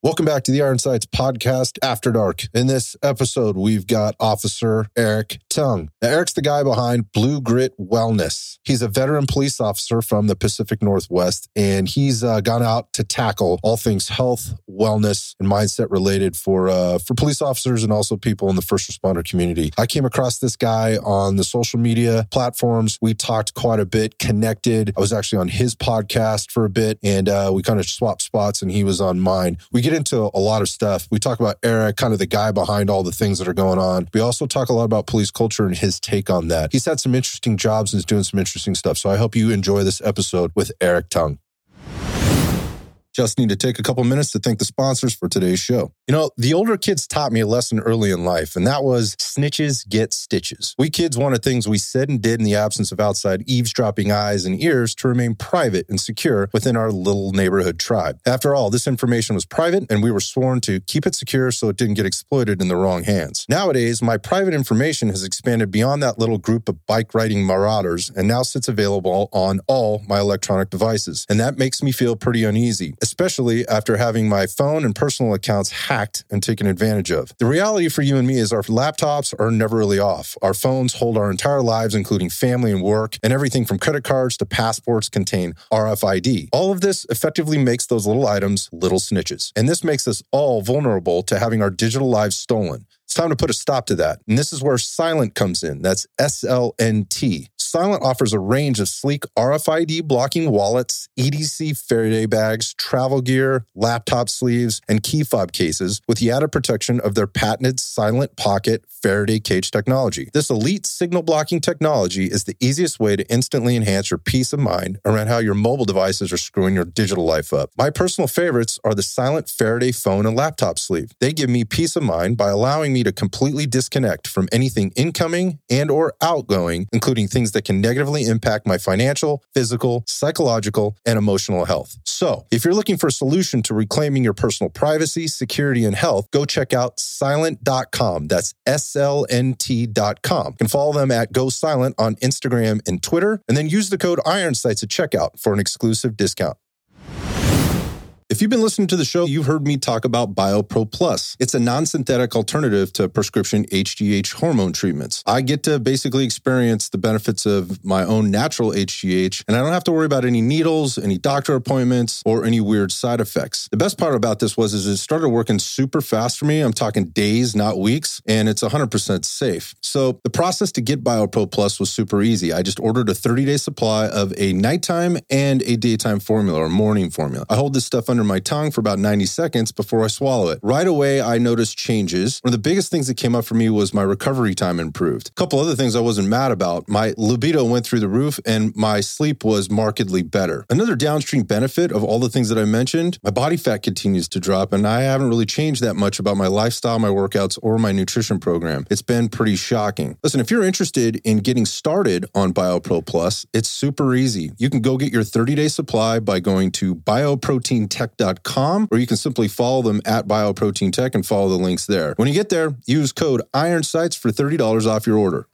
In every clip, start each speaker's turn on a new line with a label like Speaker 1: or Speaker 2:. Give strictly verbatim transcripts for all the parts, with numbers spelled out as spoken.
Speaker 1: Welcome back to the Ironsights Podcast After Dark. In this episode, we've got Officer Eric Tung. Now, Eric's the guy behind Blue Grit Wellness. He's a veteran police officer from the Pacific Northwest, and he's uh, gone out to tackle all things health, wellness, and mindset related for uh, for police officers and also people in the first responder community. I came across this guy on the social media platforms. We talked quite a bit, connected. I was actually on his podcast for a bit, and uh, we kind of swapped spots, and he was on mine. We get into a lot of stuff. We talk about Eric, kind of the guy behind all the things that are going on. We also talk a lot about police culture and his take on that. He's had some interesting jobs and is doing some interesting stuff. So I hope you enjoy this episode with Eric Tung. Just need to take a couple minutes to thank the sponsors for today's show. You know, the older kids taught me a lesson early in life, and that was snitches get stitches. We kids wanted things we said and did in the absence of outside eavesdropping eyes and ears to remain private and secure within our little neighborhood tribe. After all, this information was private, and we were sworn to keep it secure so it didn't get exploited in the wrong hands. Nowadays, my private information has expanded beyond that little group of bike-riding marauders and now sits available on all my electronic devices. And that makes me feel pretty uneasy, especially after having my phone and personal accounts hacked and taken advantage of. The reality for you and me is our laptops are never really off. Our phones hold our entire lives, including family and work, and everything from credit cards to passports contain R F I D. All of this effectively makes those little items little snitches. And this makes us all vulnerable to having our digital lives stolen. It's time to put a stop to that. And this is where Silent comes in. That's S L N T. Silent offers a range of sleek R F I D blocking wallets, E D C Faraday bags, travel gear, laptop sleeves, and key fob cases with the added protection of their patented Silent Pocket Faraday cage technology. This elite signal blocking technology is the easiest way to instantly enhance your peace of mind around how your mobile devices are screwing your digital life up. My personal favorites are the Silent Faraday phone and laptop sleeve. They give me peace of mind by allowing me to completely disconnect from anything incoming and or outgoing, including things that can negatively impact my financial, physical, psychological, and emotional health. So, if you're looking for a solution to reclaiming your personal privacy, security, and health, go check out silent dot com. That's S L N T dot com. You can follow them at Go Silent on Instagram and Twitter, and then use the code IronSights at checkout for an exclusive discount. If you've been listening to the show, you've heard me talk about BioPro Plus. It's a non-synthetic alternative to prescription H G H hormone treatments. I get to basically experience the benefits of my own natural H G H, and I don't have to worry about any needles, any doctor appointments, or any weird side effects. The best part about this was is it started working super fast for me. I'm talking days, not weeks, and it's one hundred percent safe. So the process to get BioPro Plus was super easy. I just ordered a thirty-day supply of a nighttime and a daytime formula or morning formula. I hold this stuff under my tongue for about ninety seconds before I swallow it. Right away, I noticed changes. One of the biggest things that came up for me was my recovery time improved. A couple other things I wasn't mad about. My libido went through the roof and my sleep was markedly better. Another downstream benefit of all the things that I mentioned, my body fat continues to drop, and I haven't really changed that much about my lifestyle, my workouts, or my nutrition program. It's been pretty shocking. Listen, if you're interested in getting started on BioPro Plus, it's super easy. You can go get your thirty-day supply by going to bioprotein tech dot com, or you can simply follow them at BioproteinTech and follow the links there. When you get there, use code IronSights for thirty dollars off your order.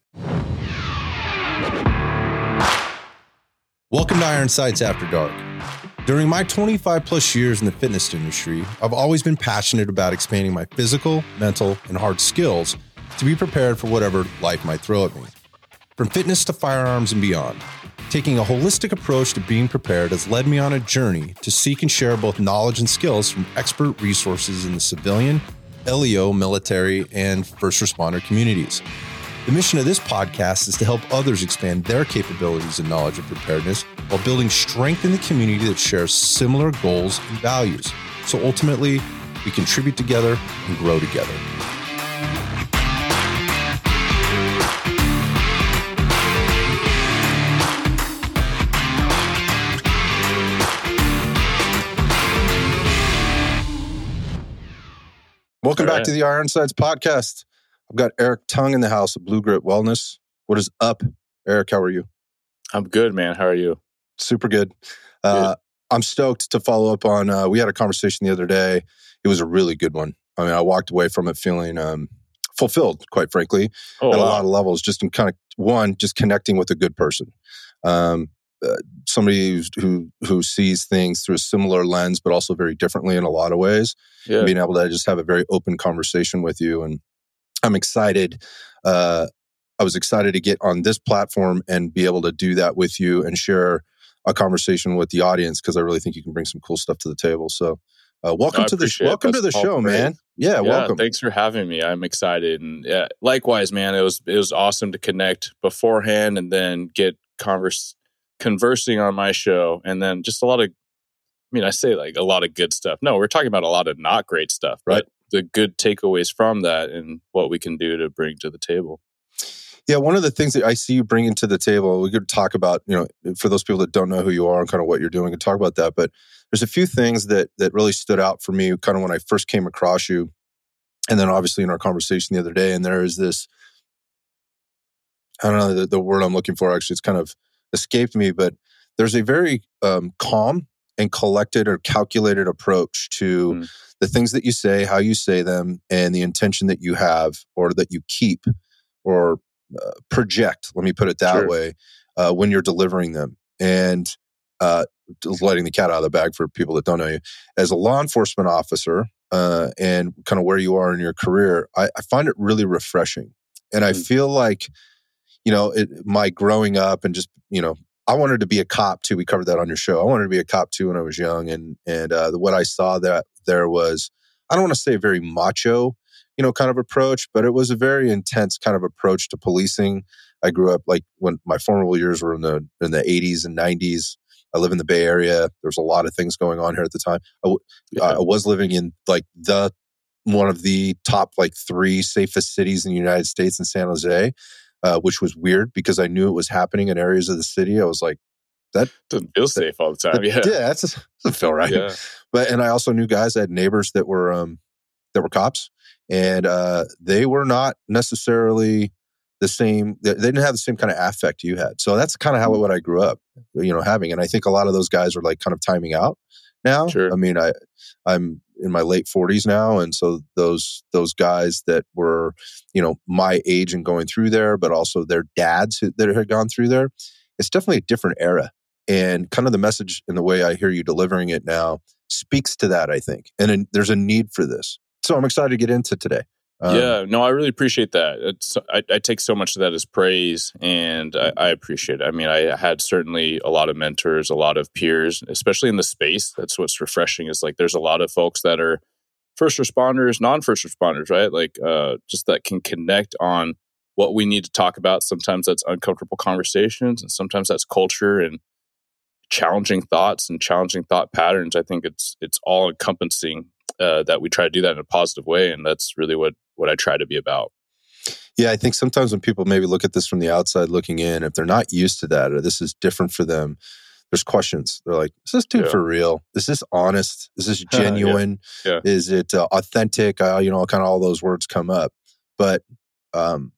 Speaker 1: Welcome to Ironsights After Dark. During my twenty-five plus years in the fitness industry, I've always been passionate about expanding my physical, mental, and hard skills to be prepared for whatever life might throw at me. From fitness to firearms and beyond, taking a holistic approach to being prepared has led me on a journey to seek and share both knowledge and skills from expert resources in the civilian, L E O, military, and first responder communities. The mission of this podcast is to help others expand their capabilities and knowledge of preparedness while building strength in the community that shares similar goals and values. So ultimately, we contribute together and grow together. Welcome All back right. to the Ironsights Podcast. I've got Eric Tung in the house of Blue Grit Wellness. What is up, Eric? How are you?
Speaker 2: I'm good, man. How are you?
Speaker 1: Super good. Uh, good. I'm stoked to follow up on, uh, we had a conversation the other day. It was a really good one. I mean, I walked away from it feeling um, fulfilled, quite frankly, oh, at wow. a lot of levels, just in kind of, one, just connecting with a good person. Um, uh, somebody who's, who who sees things through a similar lens, but also very differently in a lot of ways.
Speaker 2: Yeah.
Speaker 1: Being able to just have a very open conversation with you, and I'm excited. Uh, I was excited to get on this platform and be able to do that with you and share a conversation with the audience, because I really think you can bring some cool stuff to the table. So, uh, welcome
Speaker 2: I
Speaker 1: to the sh-
Speaker 2: appreciate it.
Speaker 1: welcome to
Speaker 2: That's
Speaker 1: the
Speaker 2: all
Speaker 1: show,
Speaker 2: great.
Speaker 1: man. Yeah,
Speaker 2: Yeah,
Speaker 1: welcome.
Speaker 2: thanks for having me. I'm excited, and yeah, likewise, man. It was it was awesome to connect beforehand, and then get converse conversing on my show, and then just a lot of. I mean, I say like a lot of good stuff. No, we're talking about a lot of not great stuff,
Speaker 1: Right.
Speaker 2: but the good takeaways from that and what we can do to bring to the table.
Speaker 1: Yeah, one of the things that I see you bringing to the table, we could talk about, you know, for those people that don't know who you are and kind of what you're doing, and talk about that. But there's a few things that that really stood out for me kind of when I first came across you. And then obviously in our conversation the other day, and there is this, I don't know the, the word I'm looking for, actually, it's kind of escaped me, but there's a very um, calm and collected or calculated approach to
Speaker 2: Mm.
Speaker 1: the things that you say, how you say them, and the intention that you have or that you keep or uh, project, let me put it that
Speaker 2: Sure.
Speaker 1: way, uh, when you're delivering them. And uh, just letting the cat out of the bag for people that don't know you. As a law enforcement officer uh, and kind of where you are in your career, I, I find it really refreshing. And I
Speaker 2: Mm.
Speaker 1: feel like, you know, it, my growing up and just, you know, I wanted to be a cop too. We covered that on your show. I wanted to be a cop too when I was young. And and uh, what I saw that there was, I don't want to say a very macho, you know, kind of approach, but it was a very intense kind of approach to policing. I grew up like when my formative years were in the in the eighties and nineties. I live in the Bay Area. There was a lot of things going on here at the time. I, w-
Speaker 2: Yeah.
Speaker 1: I was living in like the one of the top like three safest cities in the United States in San Jose. Uh, which was weird because I knew it was happening in areas of the city. I was like, that
Speaker 2: Doesn't feel safe all the time.
Speaker 1: that-
Speaker 2: Yeah.
Speaker 1: yeah, that's just, doesn't feel right.
Speaker 2: Yeah.
Speaker 1: But and I also knew guys that had neighbors that were um that were cops, and uh, they were not necessarily the same. They they didn't have the same kind of affect you had. So that's kind of how
Speaker 2: Mm.
Speaker 1: what I grew up, you know, having. And I think a lot of those guys are like kind of timing out now.
Speaker 2: Sure.
Speaker 1: I mean, I I'm in my late forties now, and so those those guys that were, you know, my age and going through there, but also their dads who, that had gone through there, it's definitely a different era. And kind of the message and the way I hear you delivering it now speaks to that, I think. And then there's a need for this. So I'm excited to get into today. Um,
Speaker 2: yeah, no, I really appreciate that. It's, I, I take so much of that as praise, and I, I appreciate it. I mean, I had certainly a lot of mentors, a lot of peers, especially in the space. That's what's refreshing is like there's a lot of folks that are first responders, non-first responders, right? Like uh, just that can connect on what we need to talk about. Sometimes that's uncomfortable conversations, and sometimes that's culture and challenging thoughts and challenging thought patterns. I think it's it's all encompassing uh, that we try to do that in a positive way, and that's really what what I try to be about.
Speaker 1: Yeah, I think sometimes when people maybe look at this from the outside looking in, if they're not used to that or this is different for them, there's questions. They're like, is this dude
Speaker 2: Yeah.
Speaker 1: for real? Is this honest? Is this genuine?
Speaker 2: Yeah.
Speaker 1: Is it uh, authentic? Uh, you know, kind of all those words come up. But um,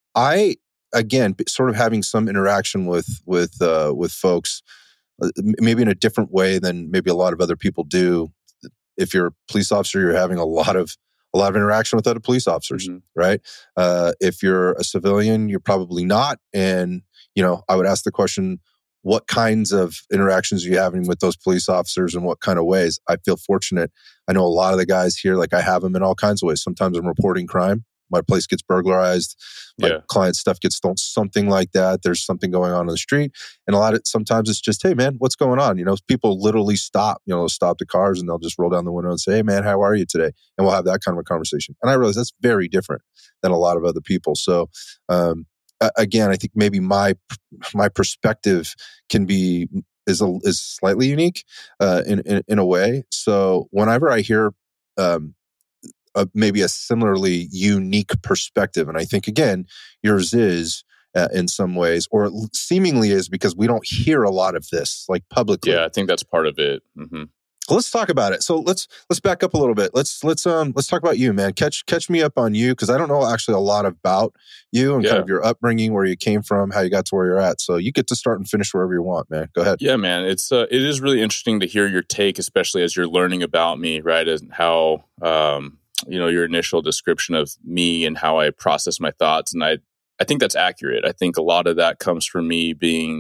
Speaker 1: I, again, b- sort of having some interaction with with uh, with folks, uh, m- maybe in a different way than maybe a lot of other people do. If you're a police officer, you're having a lot of a lot of interaction with other police officers,
Speaker 2: Mhm.
Speaker 1: right? Uh, if you're a civilian, you're probably not. And you know, I would ask the question: what kinds of interactions are you having with those police officers, and what kind of ways? I feel fortunate. I know a lot of the guys here, like I have them in all kinds of ways. Sometimes I'm reporting crime. My place gets burglarized. My
Speaker 2: Yeah.
Speaker 1: client stuff gets stolen, something like that. There's something going on in the street. And a lot of sometimes it's just, hey man, what's going on? You know, people literally stop, you know, stop the cars and they'll just roll down the window and say, hey man, how are you today? And we'll have that kind of a conversation. And I realize that's very different than a lot of other people. So um, a- again, I think maybe my my perspective can be is a, is slightly unique uh, in, in in a way. So whenever I hear um, a, maybe a similarly unique perspective, and I think again yours is uh, in some ways, or seemingly is, because we don't hear a lot of this like publicly.
Speaker 2: Yeah, I think that's part of it. hmm
Speaker 1: Let's talk about it. So let's let's back up a little bit. Let's let's um let's talk about you, man. Catch catch me up on you, because I don't know actually a lot about you and kind
Speaker 2: Yeah.
Speaker 1: of your upbringing, where you came from, how you got to where you're at. So you get to start and finish wherever you want, man. Go ahead.
Speaker 2: Yeah, man. It's uh, it is really interesting to hear your take, especially as you're learning about me, right? And how um, you know, your initial description of me and how I process my thoughts, and I I think that's accurate. I think a lot of that comes from me being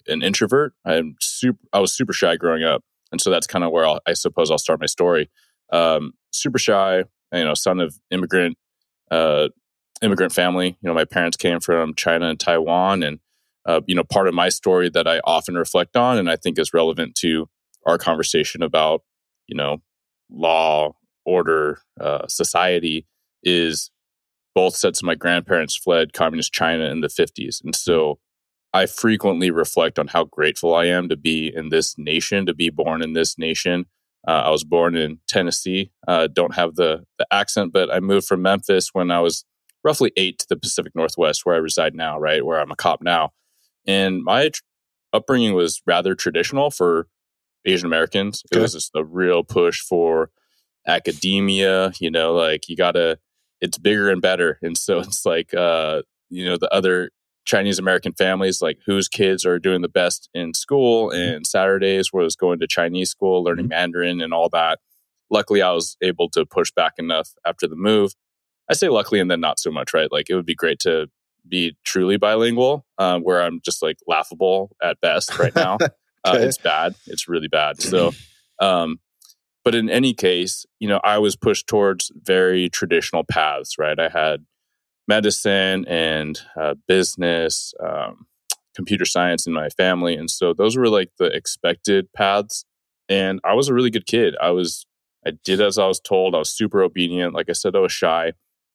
Speaker 2: an introvert. I'm super, I was super shy growing up. And so that's kind of where I'll, I suppose I'll start my story. Um, super shy, you know, son of immigrant, uh, immigrant family. You know, my parents came from China and Taiwan. And, uh, you know, part of my story that I often reflect on and I think is relevant to our conversation about, you know, law, order, uh, society is both sets of my grandparents fled communist China in the fifties. And so I frequently reflect on how grateful I am to be in this nation, to be born in this nation. Uh, I was born in Tennessee. Uh, don't have the, the accent, but I moved from Memphis when I was roughly eight to the Pacific Northwest, where I reside now, right, where I'm a cop now. And my tr- upbringing was rather traditional for Asian Americans. Okay. It was just a real push for academia, you know, like you gotta, it's bigger and better. And so it's like, uh, you know, the other Chinese American families, like whose kids are doing the best in school, and Saturdays was going to Chinese school, learning mm-hmm. Mandarin and all that. Luckily, I was able to push back enough after the move. I say luckily and then not so much, right? Like it would be great to be truly bilingual, uh, where I'm just like laughable at best right now. okay. uh, it's bad. It's really bad. So, um, but in any case, you know, I was pushed towards very traditional paths, right? I had medicine and uh, business, um, computer science in my family. And so those were like the expected paths. And I was a really good kid. I was, I did as I was told. I was super obedient. Like I said, I was shy.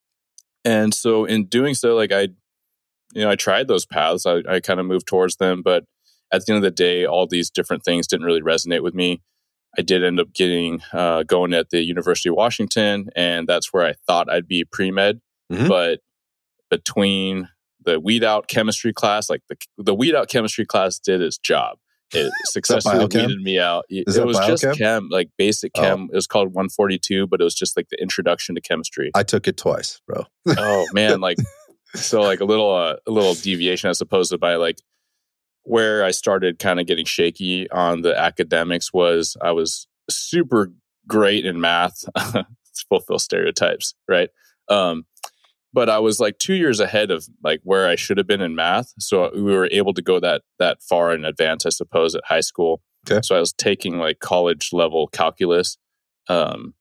Speaker 2: And so in doing so, like I, you know, I tried those paths. I, I kind of moved towards them. But at the end of the day, all these different things didn't really resonate with me. I did end up getting, uh, going at the University of Washington. And that's where I thought I'd be pre-med. Mm-hmm. But between the weed out chemistry class, like the the weed out chemistry class did its job. It successfully weeded me out. It, it was just chem, like basic chem. Oh. It was called one forty-two, but it was just like the introduction to chemistry.
Speaker 1: I took it twice, bro.
Speaker 2: Oh man, like so like a little uh, a little deviation as opposed to by like where I started kind of getting shaky on the academics was I was super great in math. Fulfill stereotypes, right? Um, But I was like two years ahead of like where I should have been in math. So we were able to go that that far in advance, I suppose, at high school. Okay. So I was taking like college level calculus um,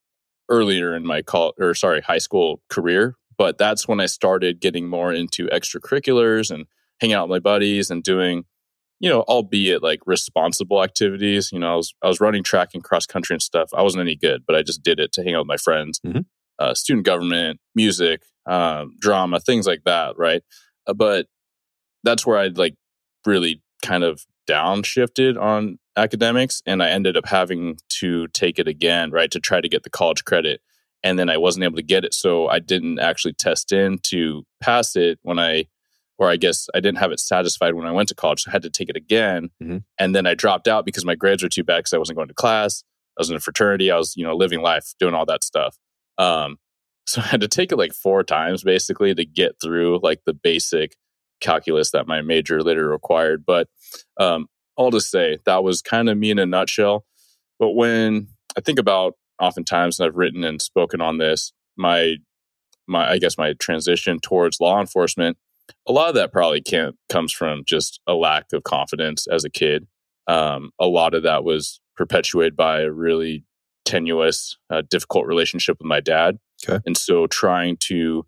Speaker 2: earlier in my col- or sorry, high school career. But that's when I started getting more into extracurriculars and hanging out with my buddies and doing, you know, albeit like responsible activities. You know, I was I was running track and cross country and stuff. I wasn't any good, but I just did it to hang out with my friends. Mm-hmm. Uh, student government, music, um, drama, things like that, right? Uh, but that's where I'd like really kind of downshifted on academics, and I ended up having to take it again, right, to try to get the college credit. And then I wasn't able to get it, so I didn't actually test in to pass it when I, or I guess I didn't have it satisfied when I went to college, so I had to take it again. Mm-hmm. And then I dropped out because my grades were too bad because I wasn't going to class. I was in a fraternity. I was, you know, living life, doing all that stuff. Um, so I had to take it like four times basically to get through like the basic calculus that my major later required. But um, all to say, that was kind of me in a nutshell. But when I think about oftentimes, and I've written and spoken on this, my my I guess my transition towards law enforcement, a lot of that probably can't comes from just a lack of confidence as a kid. Um, a lot of that was perpetuated by a really tenuous, uh, difficult relationship with my dad. Okay. And so trying to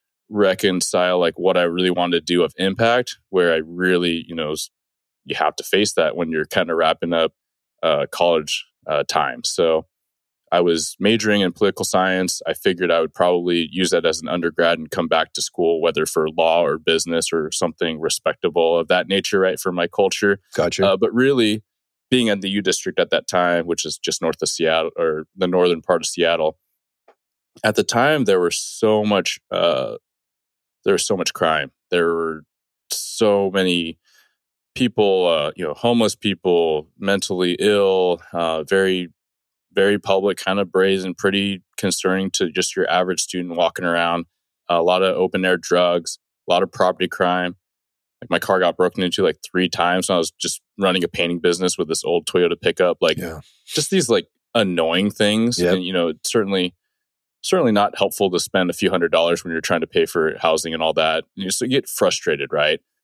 Speaker 2: reconcile like what I really wanted to do of impact, where I really, you know, you have to face that when you're kind of wrapping up uh, college uh, time. So I was majoring in political science. I figured I would probably use that as an undergrad and come back to school, whether for law or business or something respectable of that nature, right, for my culture.
Speaker 1: Gotcha.
Speaker 2: Uh, but really, being at the U District at that time, which is just north of Seattle or the northern part of Seattle, at the time there was so much, uh, there was so much crime. There were so many people, uh, you know, homeless people, mentally ill, uh, very, very public, kind of brazen, pretty concerning to just your average student walking around. Uh, a lot of open air drugs, a lot of property crime. Like my car got broken into like three times when I was just running a painting business with this old Toyota pickup. Like yeah. just these like annoying things. Yep. And, you know, it's certainly, certainly not helpful to spend a few hundred dollars when you're trying to pay for housing and all that. You, so you get frustrated, right?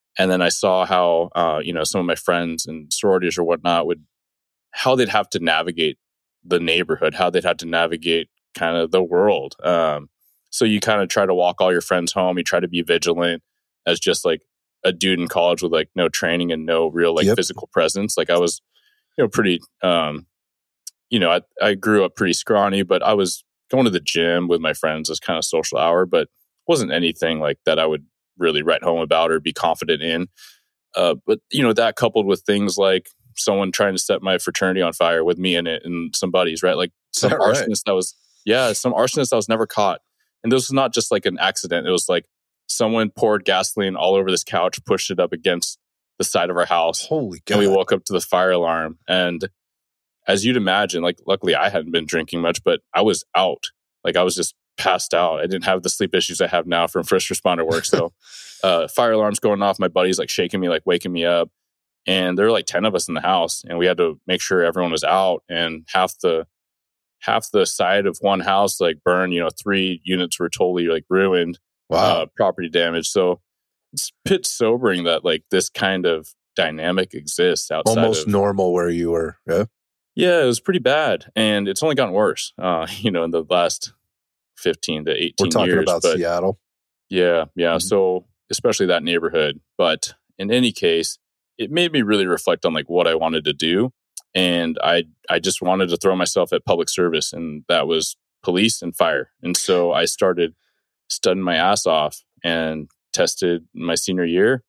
Speaker 2: And then I saw how, uh, you know, some of my friends and sororities or whatnot would, how they'd have to navigate the neighborhood, how they'd have to navigate kind of the world. Um, so you kind of try to walk all your friends home. You try to be vigilant as just like a dude in college with like no training and no real like
Speaker 1: Yep.
Speaker 2: physical presence. Like I was, you know, pretty, um, you know, I, I grew up pretty scrawny, but I was going to the gym with my friends as kind of social hour, but wasn't anything like that I would really write home about or be confident in. Uh, but, you know, that coupled with things like someone trying to set my fraternity on fire with me in it and some buddies, right? Like some
Speaker 1: that right?
Speaker 2: arsonist that was, yeah, some arsonist that was never caught. And this was not just like an accident. It was like someone poured gasoline all over this couch, pushed it up against the side of our house.
Speaker 1: Holy God.
Speaker 2: And we woke up to the fire alarm. And as you'd imagine, like luckily I hadn't been drinking much, but I was out. Like I was just passed out. I didn't have the sleep issues I have now from first responder work. So uh, fire alarms going off. My buddy's like shaking me, like waking me up. And there were like ten of us in the house, and we had to make sure everyone was out. And half the half the side of one house like burned. You know, three units were totally like ruined.
Speaker 1: Wow.
Speaker 2: Uh, property damage. So it's a bit sobering that like this kind of dynamic exists outside
Speaker 1: Almost
Speaker 2: of,
Speaker 1: normal where you were. Yeah.
Speaker 2: Yeah, it was pretty bad, and it's only gotten worse. Uh, you know, in the last fifteen to eighteen
Speaker 1: We're talking
Speaker 2: years.
Speaker 1: about
Speaker 2: but
Speaker 1: Seattle.
Speaker 2: Yeah, yeah.
Speaker 1: Mm-hmm.
Speaker 2: So especially that neighborhood. But in any case, it made me really reflect on like what I wanted to do, and I I just wanted to throw myself at public service, and that was police and fire. And so I started studying my ass off and tested my senior year,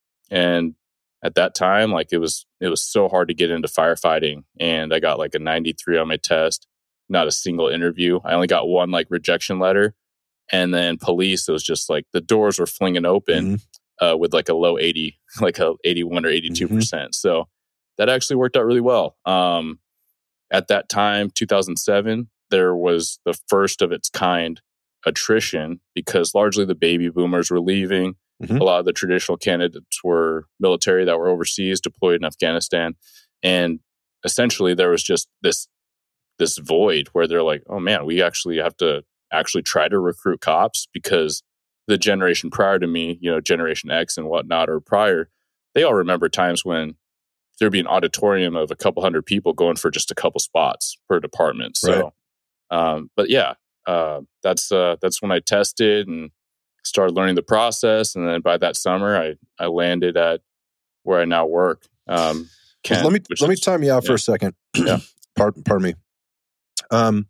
Speaker 2: and at that time, like it was, it was so hard to get into firefighting, and I got like a ninety-three on my test, not a single interview. I only got one like rejection letter, and then police. It was just like the doors were flinging open mm-hmm. uh, with like a low eighty, like a eighty-one or eighty-two mm-hmm. percent. So that actually worked out really well. Um, at that time, two thousand seven, there was the first of its kind attrition because largely the baby boomers were leaving. Mm-hmm. A lot of the traditional candidates were military that were overseas, deployed in Afghanistan. And essentially there was just this this void where they're like, oh man, we actually have to actually try to recruit cops, because the generation prior to me, you know, Generation X and whatnot or prior, they all remember times when there'd be an auditorium of a couple hundred people going for just a couple spots per department. So, right. um, but yeah, uh, that's uh, that's when I tested and started learning the process, and then by that summer, I, I landed at where I now work. Um, Kent,
Speaker 1: well, let me let
Speaker 2: is,
Speaker 1: me time you out yeah. for a second.
Speaker 2: yeah,
Speaker 1: pardon, pardon me. Um,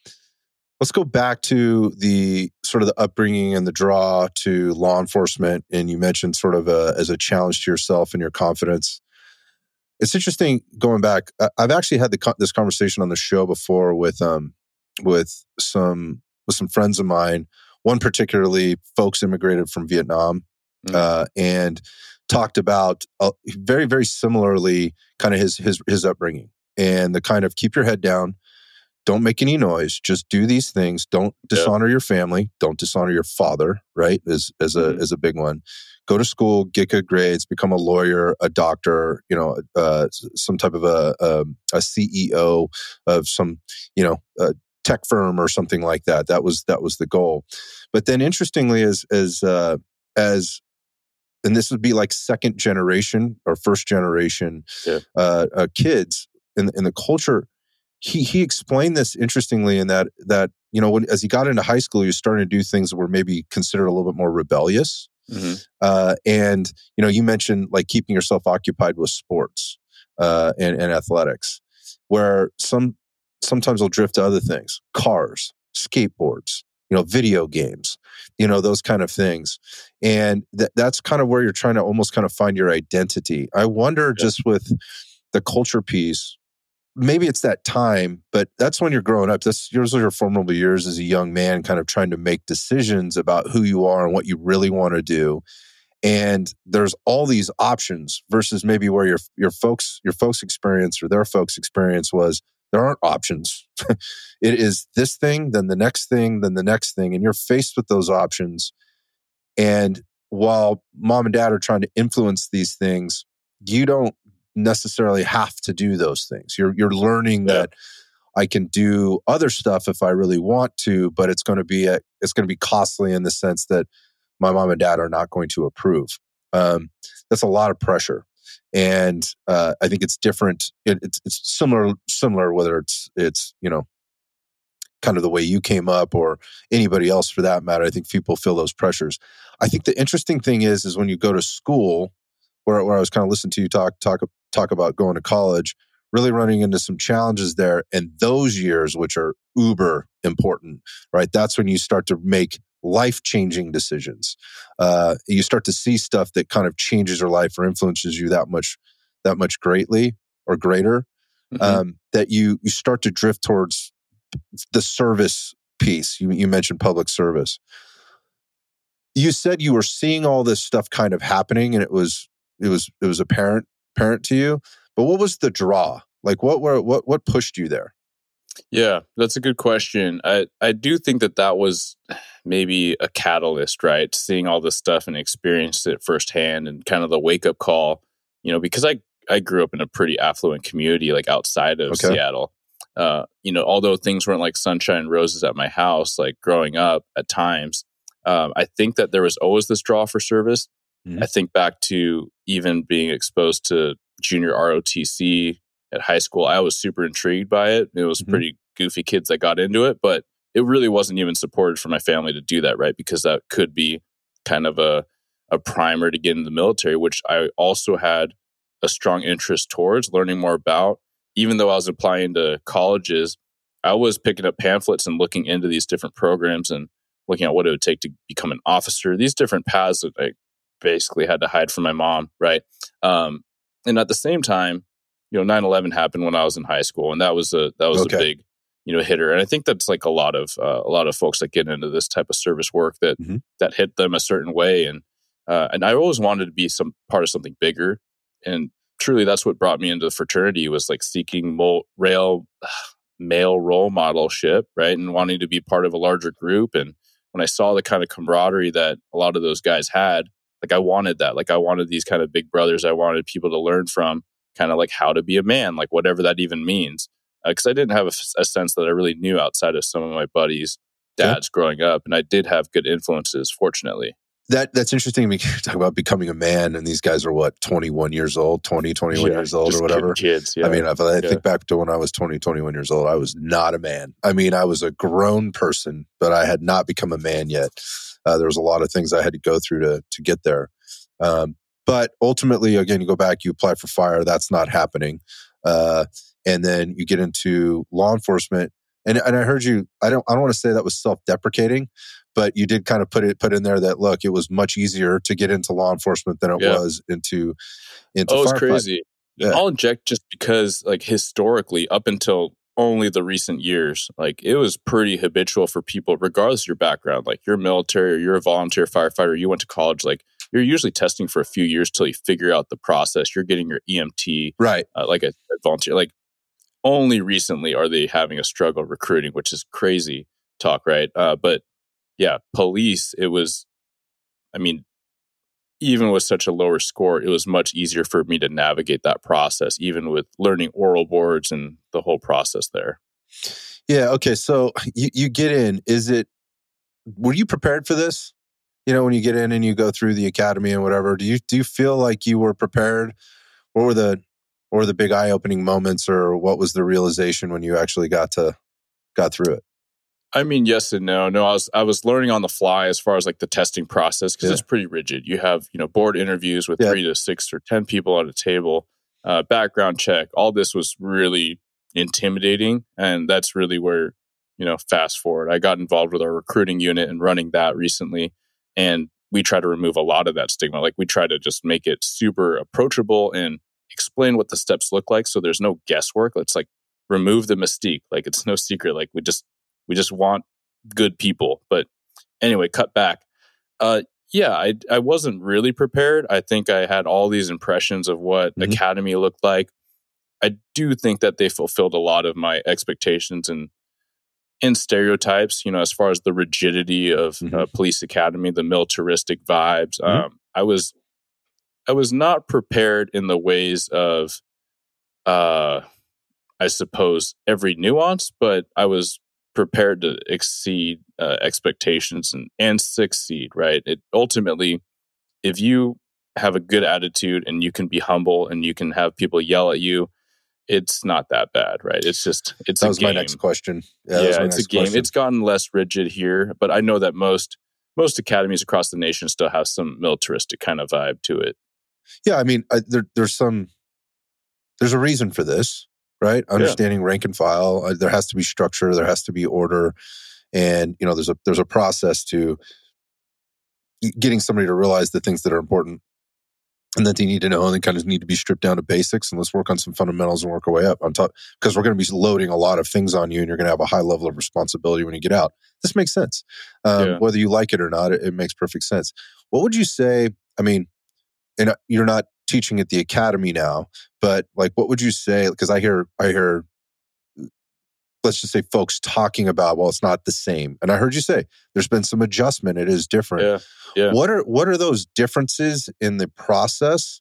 Speaker 1: let's go back to the sort of the upbringing and the draw to law enforcement, and you mentioned sort of a, as a challenge to yourself and your confidence. It's interesting going back. I've actually had the, this conversation on the show before with um with some with some friends of mine. One particularly, folks immigrated from Vietnam mm. uh, and talked about uh, very, very similarly kind of his his his upbringing and the kind of keep your head down, don't make any noise, just do these things, don't dishonor yeah. your family, don't dishonor your father, right? As as a mm. as a big one. Go to school, get good grades, become a lawyer, a doctor, you know, uh, some type of a a, a C E O of some, you know. Uh, tech firm or something like that. That was that was the goal. But then, interestingly, as as uh, as and this would be like second generation or first generation yeah. uh, uh, kids in in the culture. He he explained this interestingly in that that you know when as he got into high school, he was starting to do things that were maybe considered a little bit more rebellious. Mm-hmm. Uh, and you know, you mentioned like keeping yourself occupied with sports uh, and, and athletics, where some. Sometimes they'll drift to other things, cars, skateboards, you know, video games, you know, those kind of things. And th- that's kind of where you're trying to almost kind of find your identity. I wonder yeah. just with the culture piece, maybe it's that time, but that's when you're growing up. That's yours are your formidable years as a young man, kind of trying to make decisions about who you are and what you really want to do. And there's all these options versus maybe where your your folks, your folks' experience or their folks' experience was, there aren't options. It is this thing, then the next thing, then the next thing. And you're faced with those options. And while mom and dad are trying to influence these things, you don't necessarily have to do those things. You're you're learning yeah. that I can do other stuff if I really want to, but it's going to be a, it's going to be costly in the sense that my mom and dad are not going to approve. Um, that's a lot of pressure. And uh, I think it's different. It, it's, it's similar, similar whether it's, it's, you know, kind of the way you came up or anybody else for that matter. I think people feel those pressures. I think the interesting thing is, is when you go to school, where, where I was kind of listening to you talk, talk, talk about going to college, really running into some challenges there. And those years, which are uber important, right? That's when you start to make life-changing decisions. Uh, you start to see stuff that kind of changes your life or influences you that much, that much greatly or greater, mm-hmm. um, that you you start to drift towards the service piece. You, you mentioned public service. You said you were seeing all this stuff kind of happening, and it was it was it was apparent apparent to you. But what was the draw? Like, what were what what pushed you there?
Speaker 2: Yeah, that's a good question. I, I do think that that was maybe a catalyst, right? Seeing all this stuff and experienced it firsthand and kind of the wake-up call, you know, because I, I grew up in a pretty affluent community, like outside of okay. Seattle. Uh, you know, although things weren't like sunshine and roses at my house, like growing up at times, um, I think that there was always this draw for service. Mm-hmm. I think back to even being exposed to junior R O T C at high school, I was super intrigued by it. It was mm-hmm. pretty goofy kids that got into it, but it really wasn't even supported for my family to do that, right? Because that could be kind of a, a primer to get in the military, which I also had a strong interest towards learning more about. Even though I was applying to colleges, I was picking up pamphlets and looking into these different programs and looking at what it would take to become an officer, these different paths that I basically had to hide from my mom, right? Um, and at the same time, you know, nine eleven happened when I was in high school, and that was a that was okay. a big, you know, hitter. And I think that's like a lot of uh, a lot of folks that get into this type of service work that mm-hmm. that hit them a certain way. And uh, and I always wanted to be some part of something bigger. And truly, that's what brought me into the fraternity, was like seeking mo- rail uh, male role modelship, right, and wanting to be part of a larger group. And when I saw the kind of camaraderie that a lot of those guys had, like I wanted that. Like I wanted these kind of big brothers. I wanted people to learn from. Kind of like how to be a man, like whatever that even means. Because uh, I didn't have a, a sense that I really knew outside of some of my buddies' dads yeah. growing up. And I did have good influences, fortunately.
Speaker 1: That That's interesting. We talk about becoming a man, and these guys are what, twenty-one years old, twenty, twenty-one yeah, years old or whatever.
Speaker 2: Kids, yeah.
Speaker 1: I mean, if I think
Speaker 2: yeah.
Speaker 1: back to when I was twenty, twenty-one years old, I was not a man. I mean, I was a grown person, but I had not become a man yet. Uh, there was a lot of things I had to go through to to get there. Um, But ultimately, again, you go back, you apply for fire, that's not happening. Uh, and then you get into law enforcement. And, and I heard you, I don't I don't want to say that was self-deprecating, but you did kind of put it put in there that, look, it was much easier to get into law enforcement than it yeah. was into, into
Speaker 2: oh,
Speaker 1: firefighting.
Speaker 2: It's crazy. Yeah. I'll inject just because, like, historically, up until only the recent years, like, it was pretty habitual for people, regardless of your background, like, you're military or you're a volunteer firefighter, you went to college, like, you're usually testing for a few years till you figure out the process. You're getting your E M T,
Speaker 1: right?
Speaker 2: Uh, like a, a volunteer. Like only recently are they having a struggle recruiting, which is crazy talk, right? Uh, but yeah, police. It was, I mean, even with such a lower score, it was much easier for me to navigate that process, even with learning oral boards and the whole process there.
Speaker 1: Yeah. Okay. So you, you get in. Is it? Were you prepared for this? You know, when you get in and you go through the academy and whatever, do you do you feel like you were prepared? What were the what were the big eye-opening moments, or what was the realization when you actually got to got through it?
Speaker 2: I mean, yes and no. No, I was I was learning on the fly as far as like the testing process, because yeah. it's pretty rigid. You have, you know, board interviews with yeah. three to six or ten people at a table, uh, background check. All this was really intimidating, and that's really where, you know, fast forward, I got involved with our recruiting unit and running that recently. And we try to remove a lot of that stigma. Like we try to just make it super approachable and explain what the steps look like. So there's no guesswork. Let's like remove the mystique. Like it's no secret. Like we just, we just want good people. But anyway, cut back. Uh, yeah, I, I wasn't really prepared. I think I had all these impressions of what mm-hmm. academy looked like. I do think that they fulfilled a lot of my expectations and in stereotypes, you know, as far as the rigidity of mm-hmm. uh, police academy, the militaristic vibes. Mm-hmm. Um, I was, I was not prepared in the ways of, uh, I suppose, every nuance, but I was prepared to exceed uh, expectations and, and succeed, right? It ultimately, if you have a good attitude and you can be humble and you can have people yell at you, it's not that bad, right? It's just, it's
Speaker 1: that
Speaker 2: a
Speaker 1: was
Speaker 2: game.
Speaker 1: my next question. Yeah,
Speaker 2: Yeah,
Speaker 1: that was my
Speaker 2: it's
Speaker 1: next
Speaker 2: a game.
Speaker 1: question.
Speaker 2: It's gotten less rigid here, but I know that most most academies across the nation still have some militaristic kind of vibe to it.
Speaker 1: Yeah, I mean, I, there, there's some, there's a reason for this, right? Understanding yeah. rank and file. Uh, there has to be structure. There has to be order, and you know, there's a there's a process to getting somebody to realize the things that are important and that they need to know, and they kind of need to be stripped down to basics. And let's work on some fundamentals and work our way up on top, because we're going to be loading a lot of things on you, and you're going to have a high level of responsibility when you get out. This makes sense, um, yeah. whether you like it or not. It, it makes perfect sense. What would you say? I mean, and you're not teaching at the academy now, but like, what would you say? Because I hear, I hear, let's just say folks talking about, well, it's not the same. And I heard you say there's been some adjustment. It is different.
Speaker 2: Yeah. Yeah.
Speaker 1: What are, what are those differences in the process?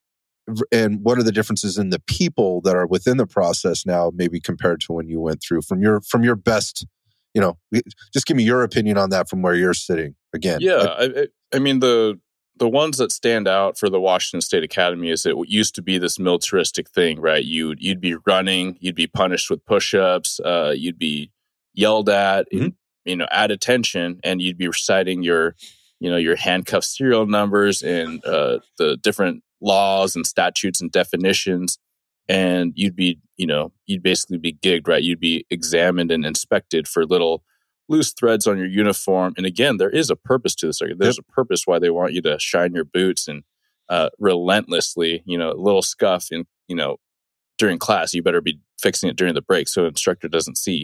Speaker 1: And what are the differences in the people that are within the process now, maybe compared to when you went through from your, from your best, you know, just give me your opinion on that from where you're sitting again.
Speaker 2: Yeah. I, I, I mean, the, The ones that stand out for the Washington State Academy is it used to be this militaristic thing, right? You'd you'd be running, you'd be punished with push-ups, uh, you'd be yelled at, mm-hmm. and, you know, at attention, and you'd be reciting your, you know, your handcuff serial numbers and uh, the different laws and statutes and definitions, and you'd be, you know, you'd basically be gigged, right? You'd be examined and inspected for little loose threads on your uniform. And again, there is a purpose to this. There's yep. a purpose why they want you to shine your boots and uh, relentlessly, you know, a little scuff in, you know, during class, you better be fixing it during the break so instructor doesn't see.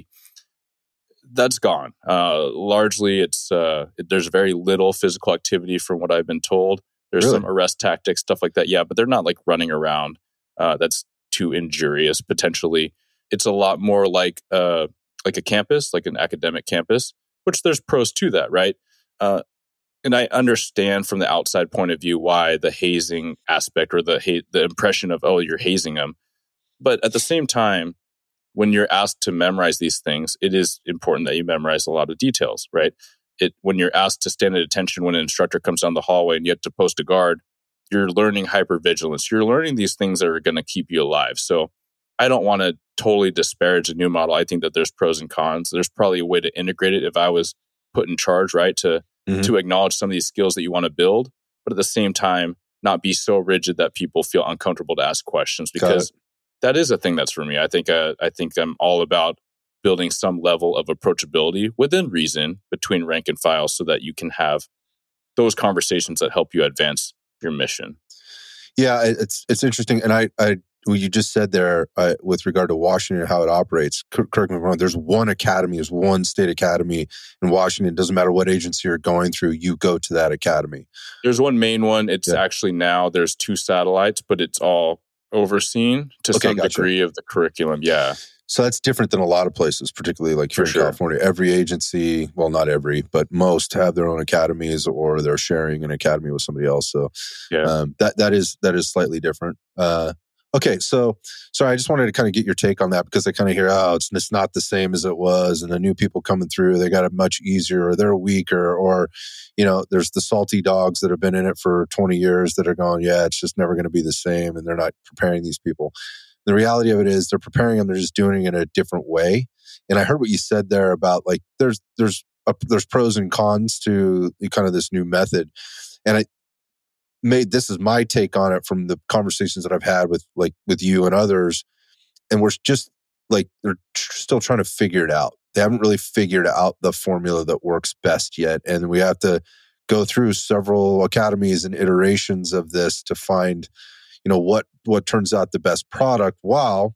Speaker 2: That's gone. Uh, largely, it's uh, it, there's very little physical activity from what I've been told. There's really? some arrest tactics, stuff like that. Yeah, but they're not like running around. Uh, that's too injurious, potentially. It's a lot more like... Uh, like a campus, like an academic campus, which there's pros to that, right? Uh, and I understand from the outside point of view why the hazing aspect or the ha- the impression of, oh, you're hazing them. But at the same time, when you're asked to memorize these things, it is important that you memorize a lot of details, right? It when you're asked to stand at attention when an instructor comes down the hallway and you have to post a guard, you're learning hypervigilance. You're learning these things that are going to keep you alive. So I don't want to totally disparage the new model. I think that there's pros and cons. There's probably a way to integrate it if I was put in charge, right? To mm-hmm. to acknowledge some of these skills that you want to build, but at the same time, not be so rigid that people feel uncomfortable to ask questions, because that is a thing that's for me. I think uh, I think I'm all about building some level of approachability within reason between rank and file so that you can have those conversations that help you advance your mission.
Speaker 1: Yeah, it's it's interesting. And I, I what you just said there uh, with regard to Washington and how it operates, correct me if I'm wrong, there's one academy, there's one state academy in Washington. It doesn't matter what agency you're going through, you go to that academy.
Speaker 2: There's one main one. It's yeah. actually now there's two satellites, but it's all overseen to okay, some gotcha. degree of the curriculum. Yeah.
Speaker 1: So that's different than a lot of places, particularly like here For in sure. California. Every agency, well, not every, but most have their own academies, or they're sharing an academy with somebody else. So yeah. um, that that is that is slightly different. Uh, okay, so sorry, I just wanted to kind of get your take on that, because I kind of hear, oh, it's, it's not the same as it was, and the new people coming through, they got it much easier, or they're weaker, or you know, there's the salty dogs that have been in it for twenty years that are going, yeah, it's just never going to be the same, and they're not preparing these people. The reality of it is they're preparing them, they're just doing it in a different way. And I heard what you said there about like there's there's a, there's pros and cons to kind of this new method. And I made this is my take on it from the conversations that I've had with like with you and others. And we're just like they're tr- still trying to figure it out. They haven't really figured out the formula that works best yet. And we have to go through several academies and iterations of this to find, you know, what what turns out the best product, while